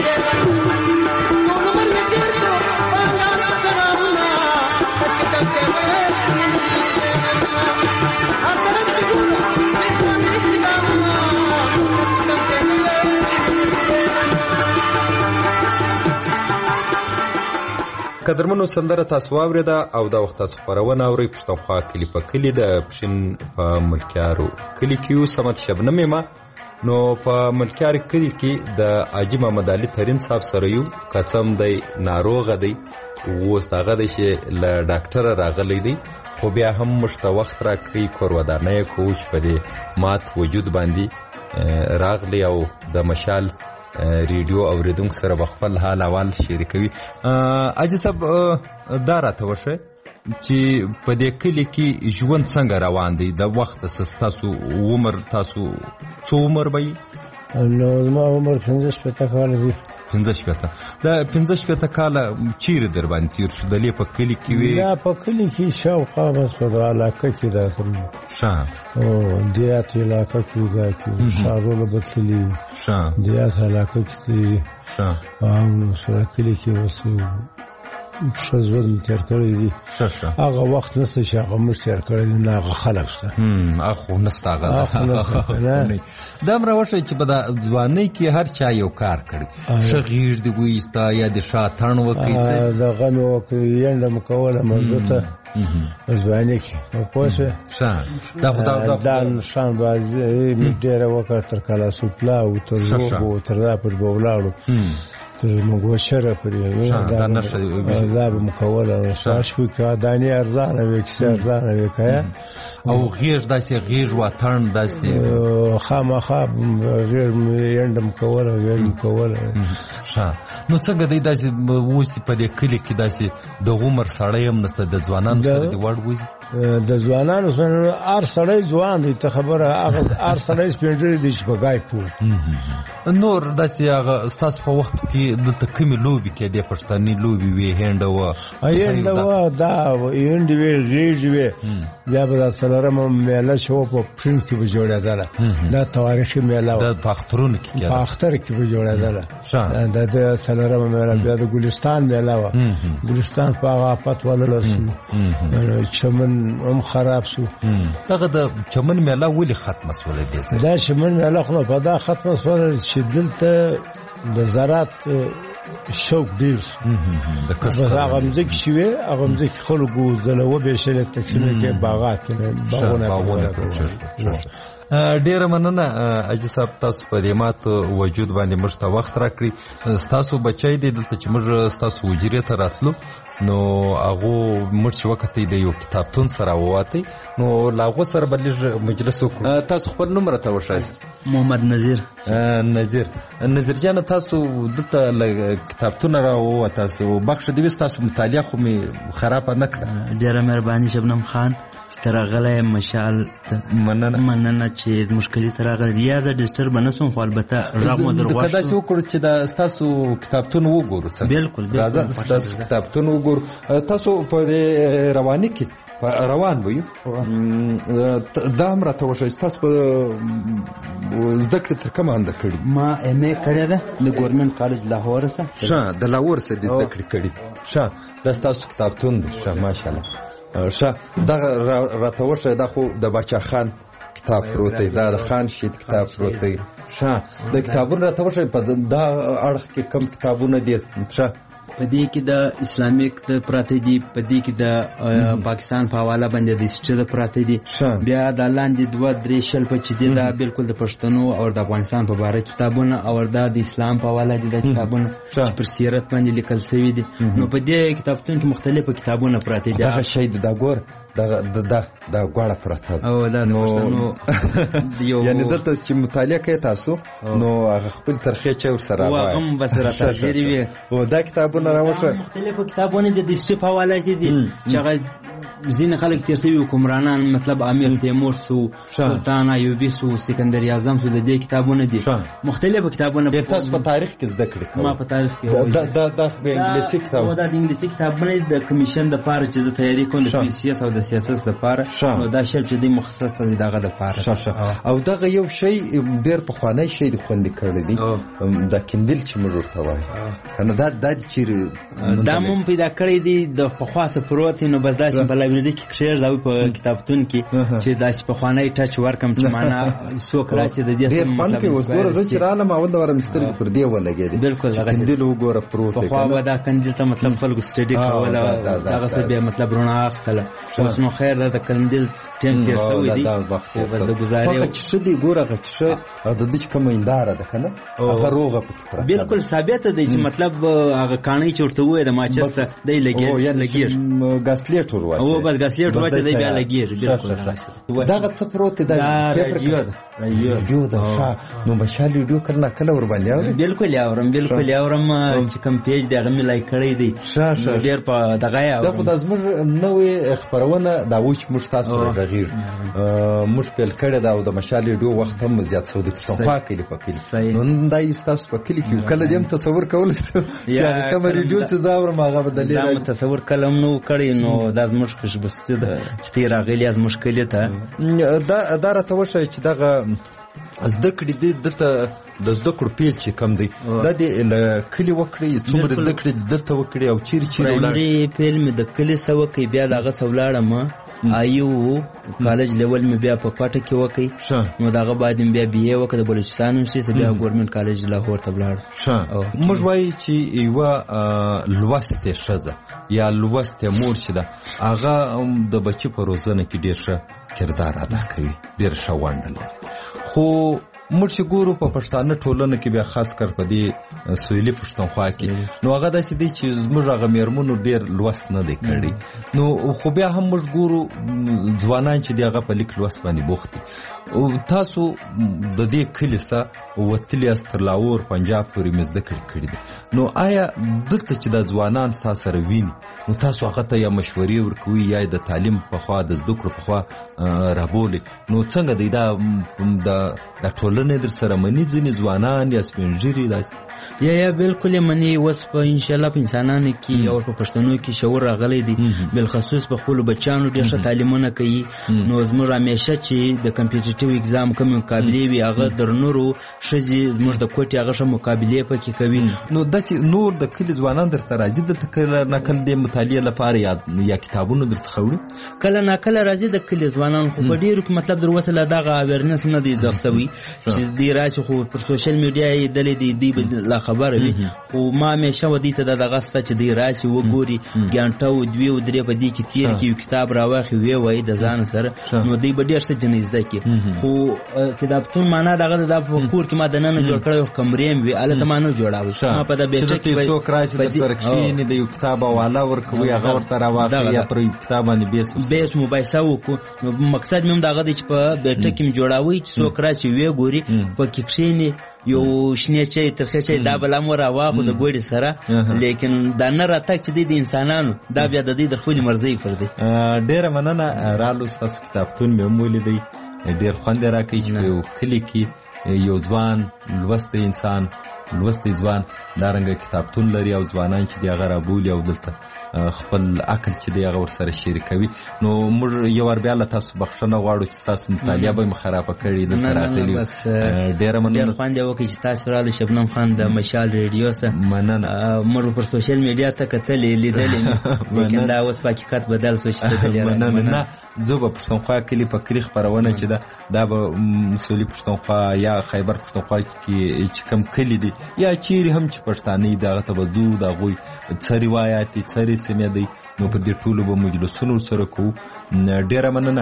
قدرمنو سندره تاسو واوریده او دا وخت تاسو خبرونه اورئ پښتونخوا کلی په کلی د پښین په ملکیارو کلی کې یو سمت شبنمې ما نو په ملکیار کلی کې د حاجي محمد علي ترین صاحب سره یو قسم دی ناروغه دی اوس هغه دی چې له ډاکټره راغلی دی خو بیا هم مشته وخت راکړي کور ودانه یې کوچ په دې مات وجود باندې راغلی او د مشال ریډیو اوریدونکو سره به خپل حال احوال شریکوي. حاجي صاحب دا راته وښیه چې په دې کلي کې ژوند څنګه روان دی د وخت ستاسو عمر تاسو څو عمر به نو زما عمر 15 کاله دی. 15 دا 15 کاله چیرې در باندې تیر شو دلې په کلي کې وي؟ دا په کلي کې شاوخوا بس په علاقه کې دا ښه دیات علاقه کې دا کې ښارونه به تللي دیات علاقه کې ښه او سره کلي کې اوس ښه ژوند مې تېر کړی دی. هغه وخت نشته چې هغه موږ تېر کړی دی نه هغه خلک شته هغه خو نشته هغه دا هم راوښیه چې په ځوانۍ کې هر چا یو کار کړی ښه غېږ دې وایسته یا د شا تڼ وکړي دغه مې وکړي ینډه مې کوله مضبوطه ځوانۍ کې پوه شوې دا نښان بازي مې ډېره وکړه تر کلاسوپلا او تر لوبو تر دا پورې به ولاړو تر مګوشره پورې دا به مو کوله شاشکو که دانې ارزانه وې کیسې ارزانه وې که او غېږ داسې غېږ و تڼ داسې خامخا غېږ مې ینډه م کوله ویل م کوله نو څنګه دی داسې اوس په دې کلي کې داسې د عمر سړی هم نشته د ځوانانو سره دې وړ وځي د ځوانانو سره هر سړی ځوان دی ته خبره هر سړی سپینږیری دی چې په ګای پوه نور داسې هغه ستاسو په وخت کې دلته کومې لوبې کېدې پښتني لوبې وې هینډه وه دا هینډې وې غېږې وې بیا به دا څلورمه میله چې وه په پښین کې به جوړېدله دا تاریخي میله وه په اخترونو کې په اختر کې به جوړېدله د څلورمه میله بیا د ګلستان میله وه ګلستان په هغه آفت ولله شو چمن هم خراب شو دغه د چمن میله ولې ختمه شوله دې دا چمن میله خو په دا ختمه شوله چې دلته د زراعت شوق ډېر بس هغه مځکې چې وې هغه مځکې خلکو ځلوه بېشلې تقسیمې کې باغات باغونه ډیره مننه حاجي صاحب تاسو په دې مات وجود باندې موږ ته وخت راکړي ستاسو بچی دی دلته چې موږ ستاسو حجرې ته راتلو نو هغه موږ چې وکتې د یو کتابتون سره وواتئ نو له هغو سره به لږ مجلس وکړو تاسو خپل نوم راته وښایاست محمد نظیر جانه تاسو دلته له کتابتونه راووتاست بخښه دې وي ستاسو مطالعه خو مې خرابه نه کړه ډېره مهرباني شبنم خان چې ته راغلی مشال مننه چې مشکلي ته راغلی یا زه ډسټربه نه سوم خو البته غږ مو در غوښتو که داسې وکړو چې د ستاسو کتابتون وګورو بالکل راځه ستاسو کتابتون وګورو تاسو په دې رواني کې روان به یو دا هم راته وښایه ستاسو په زده کړې تر کومه انده کړي ما ایم ای کړې ده د ګورنمنټ کالج لاهور څخه ښه د لاهور څخه دې زده کړې کړي ښه دا ستاسو کتابتون دی ښه ماشاءالله ښه دغه راته وښایه دا خو د باچا خان کتاب پروت دی دا د خان شید کتاب پروت دی ښه د کتابونو راته وښایه په دا اړخ کې کوم کتابونه دي ښه په دې کې د اسلامیک د پراته دي په دې کې د پاکستان په حواله باندې د هسټري د پراته دي بیا د لاندې 2-3 شل په چې دي دا بالکل د پښتنو او د افغانستان په باره کتابونه او د اسلام په حواله دي د کتابونه چې پر سیرت باندې لیکل شوی دي نو په دې کتابتون کې مختلفه کتابونه پراته دي دا شی دا ګور دا غواړه پراته او دا نو یعنی دلته چې مطالعه کوي تاسو نو هغه خپل ترخه چا ور سره وایي هم بس را تاثیر وي او دا کتابونه راوښه مختلفه کتابونه د هسټري په حواله دي چې هغه ځینې خلک تیر شوي حکمرانان مطلب امیر تیمور سو سلطان ایوبي سو سکندر اعظم سو د دې کتابونه دي مختلف کتابونه تاسو په تاریخ کې زده کړی ما په تاریخ کې دا به انګلیسي کتاب دا د انګلیسي کتابونه د کمیشن د پاره چې د تیاری کوم د سیاست او د سیاست لپاره نو دا شل چې د مخصص دغه لپاره او دغه یو شی ډیر په خوانی شی د خوندې کړی دی دا کندل چې موږ ورته وایو کنه دا چې دا مون پیدا کړی دی د پخواسه پروت نو بس داسې په لایبرری کې کښیر دا په کتابتون کې چې داسې په خوانی ټچ ورکم چې معنا څوک راشي د دې ډیر فن کې اوس ګوره چې رالم او د ورم سترګې پر دی ولګېدې بالکل کندل وګوره پروت په خوا ودا کندل ته مطلب خلکو سټډي کوله دغه څه به مطلب رڼا اخستله اوس نو خیر دا کندل ټیم کې سوي دي بس د گزارې چې دې ګوره چې د دې کوم انداره ده کنه هغه روغه پکې بالکل ثابت دی چې مطلب هغه کانی چورته وې د ماچس دی لګي غاسلیټ ورواچي او بس غاسلیټ ورواچي دی بیا لګي بالکل دغه څه پروت دی یو دا نو بشال ویډیو کرنا کله ور باندې بالکل یاورم چې کوم پیج دی هغه مې لایک کړی دی ډیر په دغه دا په زموږ نوې خبرونه دا وښ مشتاس رغیر مش په کړه دا د مشال ویډیو وخت هم زیات سو د پښتونخوا کې پکې نو دا یو تاسو په کلی کې کله دیم تصور کولای شو چې کوم ویډیو چې زاور ماغه بدلې دا تصور کلم نو کړی نو دا زموږ خوشبستی ده چې تیر راغلی از مشکله ته دا راته وشي چې دغه زده کړې دلته د زده کړو پیل چې کم دی دا د کلی وکړي څومره زده کړې دلته وکړي او چیرې ولاړ پیل مې د کلی سو کې بیا دغه سولاړم ایو کالج لیول مې بیا په کوټه کې وکړي نو دغه بعد مې بیا بي وکړه د بلوچستان شي بیا ګورنمنت کالج لاهور ته ولاړ موږ وایي چې یو لوسته شزه یا لوسته مور چې دا هغه د بچی په روزنه کې ډیر ښه کردار ادا کوي ډیر ښه ونډه لري خو موږ چې ګورو په پښتانه ټولنه کې بیا خاص کر په دې سویلي پښتونخوا کې نو هغه داسې دی چې زموږ هغه میرمنو ډیر لوست نه دی کړی نو خو بیا هم موږ ګورو ځوانان چې هغه په لیک لوست باندې بوخت دي او تاسو د دې کلیسا وتلی استر لاور پنجاب پورې مزده کړی دي نو آیا دلته چې د ځوانان سره ویني نو تاسو هغه ته یا مشورې ورکوي یا د تعلیم په خوا د زده کړو په خوا رابولي نو څنګه دی دا د ټولنې در سره مني ځینې ځوانان یا سپینږیري داسې یا بالکل منی وس په ان شاء الله په انسانانو کې او په پښتنو کې شعور راغلی دی بالخصوص په خپل بچانو ډېر ښه تعلیمونه کوي نو زموږ همیشه چې د کمپیټیټیو ایگزام کوم مقابله وي هغه در نورو شزي زموږ د کوټي هغه شمو مقابله پکې کوي نو د نور د کلی ځوانان درته راځي دلته کله نقل د مطالعه لپاره یا کتابونه درته خوري کله نقل راځي د کلی ځوانان خو په ډیرو کې مطلب در وسله دغه اویرنس نه دی درسوي چې دی راشي خو پر سوشل میډیا یې دلې دی لا خبره وي خو ما همیشه ودی ته دغه ستا چې دی راشي وګوري ګانټه او دوی او درې په دې کې تیر کې کتاب راوخي وی د ځان سره نو دی به ډیر څه جنیز ده کې خو کتابتون معنا دغه د کور کې ما د نن جوړ کړو کمرې وی اله ته مانو جوړاوي ما په د بیٹه کې څوک راشي د سرکشین د یو کتاب حواله ورکوي هغه ورته راوخي یا پر کتاب باندې بیس موبایل ساوکو مقصد مې دغه د په بیٹه کې جوړاوي چې څوک راشي وی ګوري په کې کښینی یو شنه چي ترخه چي دا بل امر واخو د ګوډي سره لیکن دا نه راتک چې د انسانانو دا بیا د دې د خپل مرزي پر دی ډیره مننه رالو تاسو کتابتون مې ومولیدي ډیر خوند راکې چې یو کلی کې یو ځوان لوسته انسان لوسته ځوان دارنګ کتابتون لري او ځوانان چې دی هغه رابولي او دلته خپل عقل چې دی هغه ورسره شریکوي نو موږ یو ور بیا له تاسو بخښنه غواړو چې تاسو مطالعه به مخرافه کړی د تراتلی ډیر مننه خوان دی وکړي چې تاسو را له شبنم خان د مشال ریډیو سره مننه موږ پر سوشل میډیا ته کتلې لیدلې لیکن دا اوس په حقیقت بدل سوچ ته مننه زه په پښتونخوا کلی په کلی خبرونه چې دا به مسولي پښتونخوا یا خیبر پښتونخوا کې چې کم کلی دی یا چیرې هم چې پښتانه دغه ته بدو د غوي څه روایت څه سمې دی نو په دې ټولو به مجلسونو سره کو ډیره مننه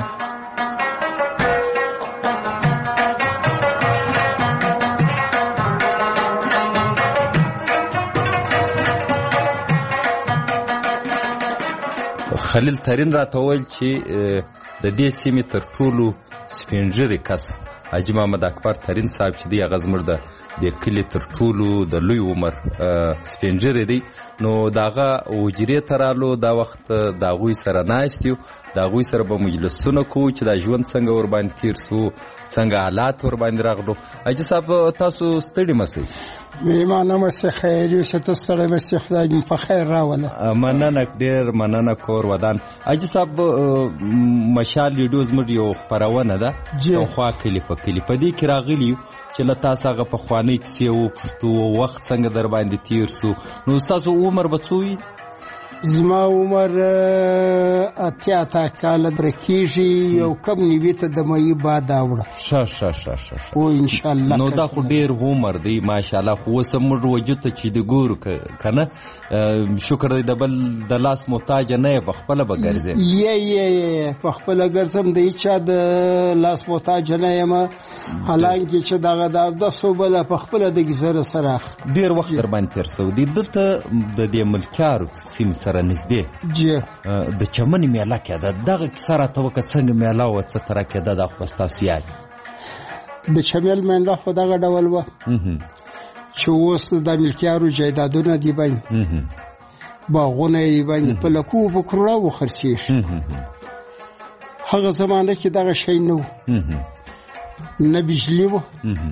خلیل ترین راته وویل چې د دې سیمې تر ټولو سپینږیری کس حاجي محمد اکبر ترین صاحب چې دی هغه زموږ د د کلی تر ټولو د لوی عمر سپینجری دی نو داغه وجرې ترالو دا وخت د هغوی سره ناست یو د هغوی سره به مجلسونه کوو چې دا ژوند څنګه ورباندې تیر سو څنګه حالات ورباندې راغلو. حاجي صاحب تاسو ستړي مسئ میمانه مسئ خیر یو ته ستړي مسئ خدای مو په خیر راوله. مننه ډېر مننه کور ودان. حاجي صاحب مشال ریډیو زموږ یو خپرونه ده خوا کلي په کلي په دې کې راغلي یو چې له تاسو هغه پخوانۍ کیسې وپوښتو وخت څنګه در باندې تیر سو. نو ستاسو عمر به څو وي؟ زما عمر 88 کاله برکیږي یو کم نیوي ته د مې بعد اوړه او ان شاء الله. نو دا خو ډیر عمر دی ماشاءالله. خو اوس موږ وجود ته چې د ګورو کنه شکر دی د بل د لاس محتاج نه په خپل به ګرځي یې په خپل ګرځم دی چې د لاس محتاج نه یم حالانکه چې دغه د صوبله په خپل د گزر سره ډیر وخت در باندې تر سو دی دلته د دې ملکیارو سیم سره نږدې جی د چمن میله کې ده دغه کیسه راته وکړه څنګه میله وه څه طرح کېده دا خو ستاسو یاد د چمن میله خو دغه ډول وه چې اوس د ملکیارو جایدادونه دي باندې باغونه یې باندې په لکو په کروړه وخرڅېږي. هغه زمانه کې دغه شی نه و نه بجلي وه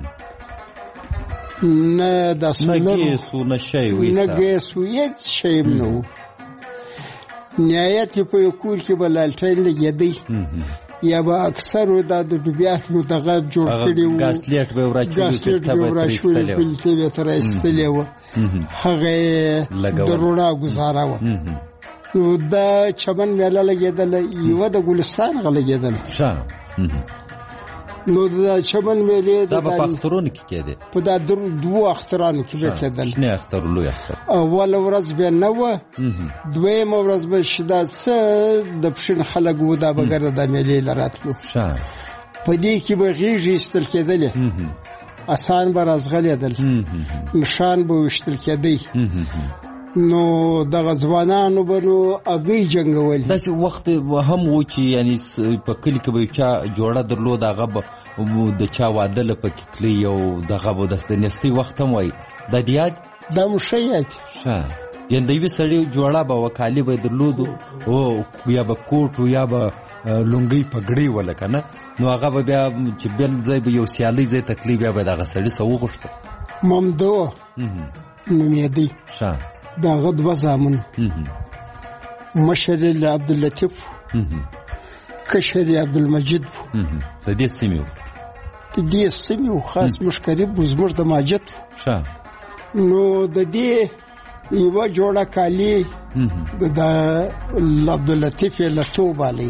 نه د ګیسو نه شی نه ګیسو هېڅ شی هم نه و. نهایت په یو کور کې به لالټین لګېدی یا به اکثر دا د ډوبیانو دغه جوړ کړي وو ګاسلیټ به وراچولي بلتې به یې ترې ایستلې وه هغه یې د رڼا ګزاره وه. نو دا چمن میله لګېدله یوه د ګلستان هغه لګېدله. نو د چمن میلې دا په اخترونو کې کېدې په دا دوه اخترانو کې به کېدل شنې اختر لوی اختر. اوله ورځ به نه وه دویمه ورځ به شدا څه د پښین خلک وو دا به ګرده د میلې له راتلو په دې کې به غېږې ایستل کېدلې اسان به رازغلېدل نشان به ویشتل کېدی. نو دغه ځوانانو به نو اګۍ جنګول. داسې وخت هم و چې یعنی په کلي کې به یو چا جوړه درلود هغه به د چا واده له پکې کړي او دغه به دستنیستي وخت هم وایي دا د یاد دا مو ښه یاد یعنې د یوې سړي جوړه به وکالي به یې درلودو او یا به کوټ یا به لونګۍ پګړۍ وله که نه نو هغه به بیا چې بل ځای به یو سیالۍ ځای ته تللی بیا به د هغه سړي څه وغوښته ممدو نومېدی دغه دوه زامن مشر یې عبداللطیف کشر یې عبدالمجید د دې سیمې و د دې سیمې و خاص موږ قریب و زموږ د ماجد و. نو د دې یوه جوړه کالي د عبداللطیف یې لتوب والی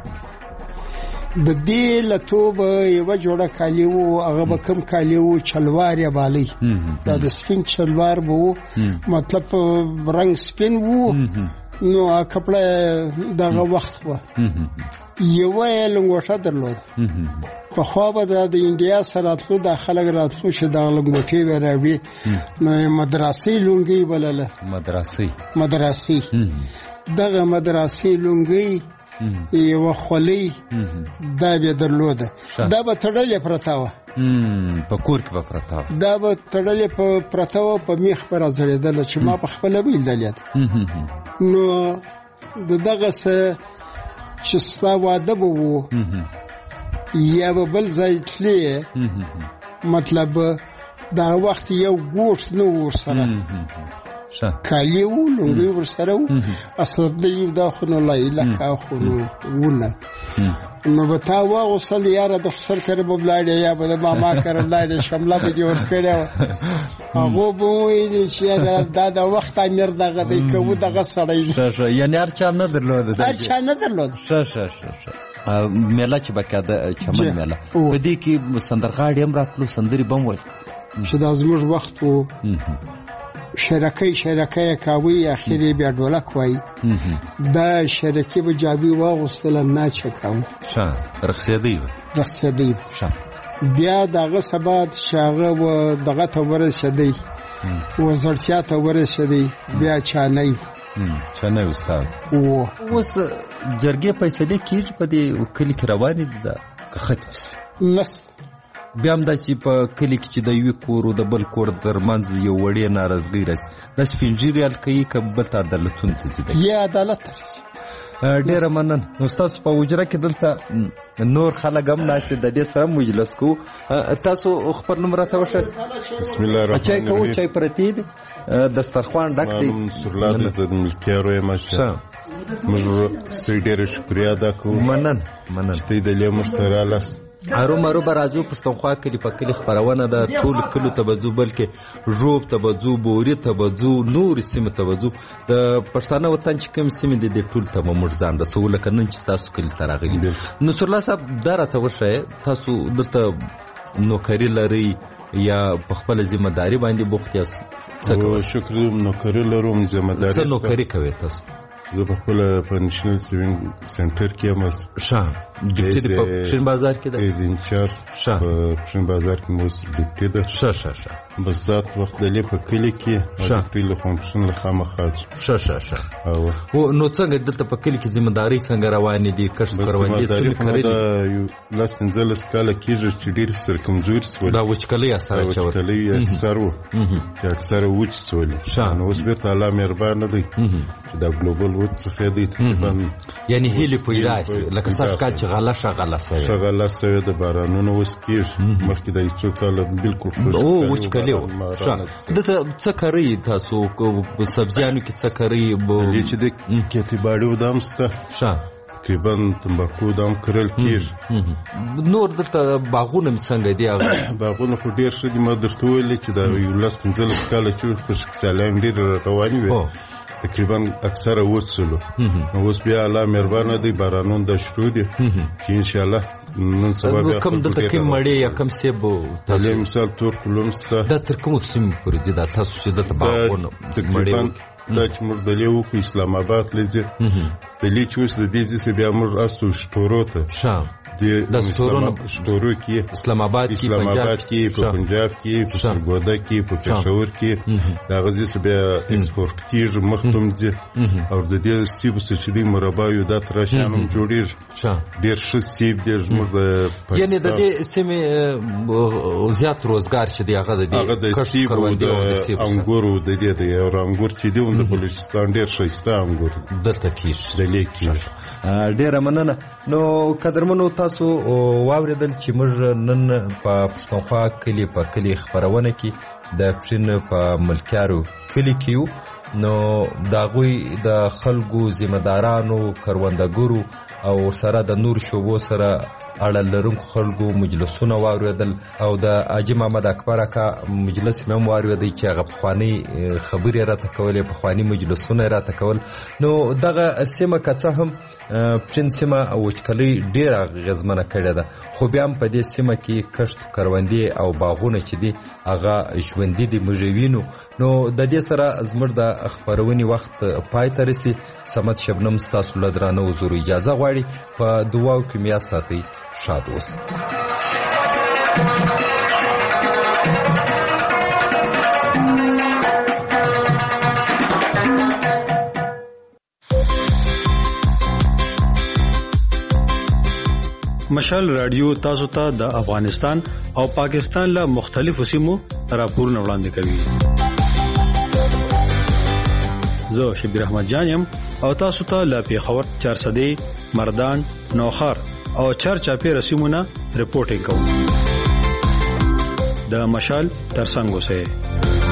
د دې لتوب یوه جوړه کالي و هغه به کم کالي و چلوار یې بالی دا د سپین چلوار به و مطلب رنګ سپین و نو کپړه دغه وخت و یوه یې لنګوټه درلوده پخوا به د انډیا سره راتلو دا خلک راتلو چې دغه لنګوټې به راوړي نو مدرسې لونګۍ بلله مدرسې دغه مدرسې لونګۍ یوه خولۍ دا به درلوده دا به تړلې پرته وه په کور کې به پرته وه دا به تړلې پرته وه په میخ به راځړېدله چې ما په خپله به لیدلې ده. نو د دغه څه چې ستا واده به و یا به بل ځای تلې مطلب دا وخت یو ګوټ نه و ورسره کالي و لونګۍ ورسره و اسدالله دا خو نو لایلکه خو نو ونه نو به تا واغوستل یاره د خسر کره به ولاړې یا به د ماما کره ولاړې شمله به دې ورکړې وه هغو به وویلې چې دا د وخت امیر دغه دی که و دغه سړی دی یعنې هر چا نه درلوده هر چا نه درلوده میله چې به کېده چمن میله په دې کې سندرغاړي هم راتلو سندرې به هم ویل چې دا زموږ وخت و شرکۍ کاوی اخرې بیا ډولک وایي دا شرکې به جابي واغوستله ناچه کاوه رخصېدی بیا دغه سبا چې هغه دغه ته ورسېدی وزړتیا ته ورسېدی بیا چانۍ استاد اوس جرګې فیصلې کېږي په دې کلي کې روانې دي که ختم شي نس بیا هم داسې په کلي کې چې د یوې کور او د بل کور ترمنځ یو وړې ناراضګۍ راسي دا سپین ږیري حل کوي که بل ته عدالتونو ته ځي یا عدالت ته رسي. ډیره مننه. نو ستاسو په حجره کې دلته نور خلک هم ناست د دې سره مجلس کوو. تاسو خپل نوم راته وښایاست. بسم الله الرحمن الرحیم. چای کوو؟ چای پرتی دی، دسترخوان ډک دی. سرلاد زه د ملکیارو یم. موږ ستاسو ډېره شکریه ادا کوو. مننه چې ته د دې موږ ته رالاست. ارومرو به راځو پښتونخوا کلي په کلي خپرونه ده. ټول کلو ته به ځو، بلکې ژوب ته به ځو، بوري ته به ځو، نورې سیمې ته به ځو. د پښتانه وطن چې کوم سیمې دي د ټول ته به موږ ځان رسوو لکه نن چې تاسو کلي ته راغلي. نصرالله صاحب دا راته وښایه، تاسو دلته نوکري لرئ یا په خپله ذمه داري باندې بوخت یاست؟ څه کوئ؟ شکر نوکري لرم، ذمه داري. څه نوکري کوئ تاسو؟ زه په خپله په نېشنل سیوینګ سنټر کې یم. ډیپټي د پښین بازار کې ده. ایز انچارج په پښین بازار کې مو ډیپټي ده. بس ذات وخت د لې په کلي کې ډیپټي له فنکشن له خامخا او نو څنګه دلته په کلي کې ذمہ داري څنګه روانې دي؟ کښت کروندې څنګه کړې دي؟ لاس 15 کاله کېږي چې ډېر سر کمزوري سول. دا وچکلۍ اثر اچول. وچکلۍ اثر و چې اکثره وچ سولې. نو اوس بیرته الله مهربانه دی چې دا ګلوبل وچ څخه دی تقریبا یعنی هیلې پیدا شي لکه سږ کال چې غله شغله سوې د بارانونو اوس کېږي. مخکې د څو کاله بالکل وچکلۍ و. دلته څه کوئ تاسو؟ په سبزیانو کې څه کوئ؟ چې د کېتي باډو دام شته، تقریبا تمباکو دام کرل کېږي. نور دلته باغونه څنګه دي؟ باغونه خو ډېر ښه دي. ما درته ویلې چې دا 15 کاله چې خوشحالان ډېر روانې وې تقریبا اکثره وڅلو. اوس بیا الله مهربانه دی بارانون د شروع دي چې ان شاء الله نن سبا بیا کوم دلته کوم مړی یا کوم سیب تاسو مثال تور کلم ستا د تر کوم سیم پورې دي دا تاسو چې دلته باغونه تقریبا دا چې موږ د لیو کو اسلام آباد لځي د لی چوس د دې ځکه بیا موږ استو شتورو ته شام د شتورو کې اسلام آباد کې په پنجاب کې په سرګودا کې په پېښور کې دا غزي سه بیا ایکسپورت کیږي مختوم دي او د دې سیب چې د مربا یو د ترشانم جوړیر ډیر ښه سیب دی موږ یعنی د دې سیمه زیات روزګار چې دی هغه د سیب او د انګورو د دې د انګور چې دی د بلوچستان ډیر ښایسته انګور دلته کیږي د لیکي. ډیره مننه. نو قدرمنو تاسو واوریدل چې موږ نن په پښتونخوا کلي په کلي خبرونه کې د پښین په ملکیارو کلي کې نو دا غوي د خلکو ذمہ دارانو کروندګرو او سره د نور شوبو سره اړه لرونکو خلکو مجلسونه واوریدل او د حاجي محمد اکبر اکا مجلس هم واوریدل چې هغه پخوانی خبرې راته کولې، پخوانی مجلسونه راته کول. نو دغه سیمه که څه هم پښین سیمه وچکلۍ ډېره اغېزمنه کړې ده خو بیا هم په دې سیمه کې کښت کروندې او باغونه چې دي هغه ژوندي دي موږ وینو. نو د دې سره زموږ د خپرونې وخت پای ته رسي. صمد شبنم ستاسو له درانه حضور اجازه غواړي. په دعاو کې یاد ساتئ. شاد اوسئ. مشال رادیو تاسو ته د افغانستان او پاکستان له مختلفو سیمو راپورونه وړاندې کوي. زه شبیر احمد جانم او تاسو ته له پیښور 400 مردان نوخار او چرچاپی رسیمونه رپورټینګ کوم. د مشال ترڅنګ اوسئ.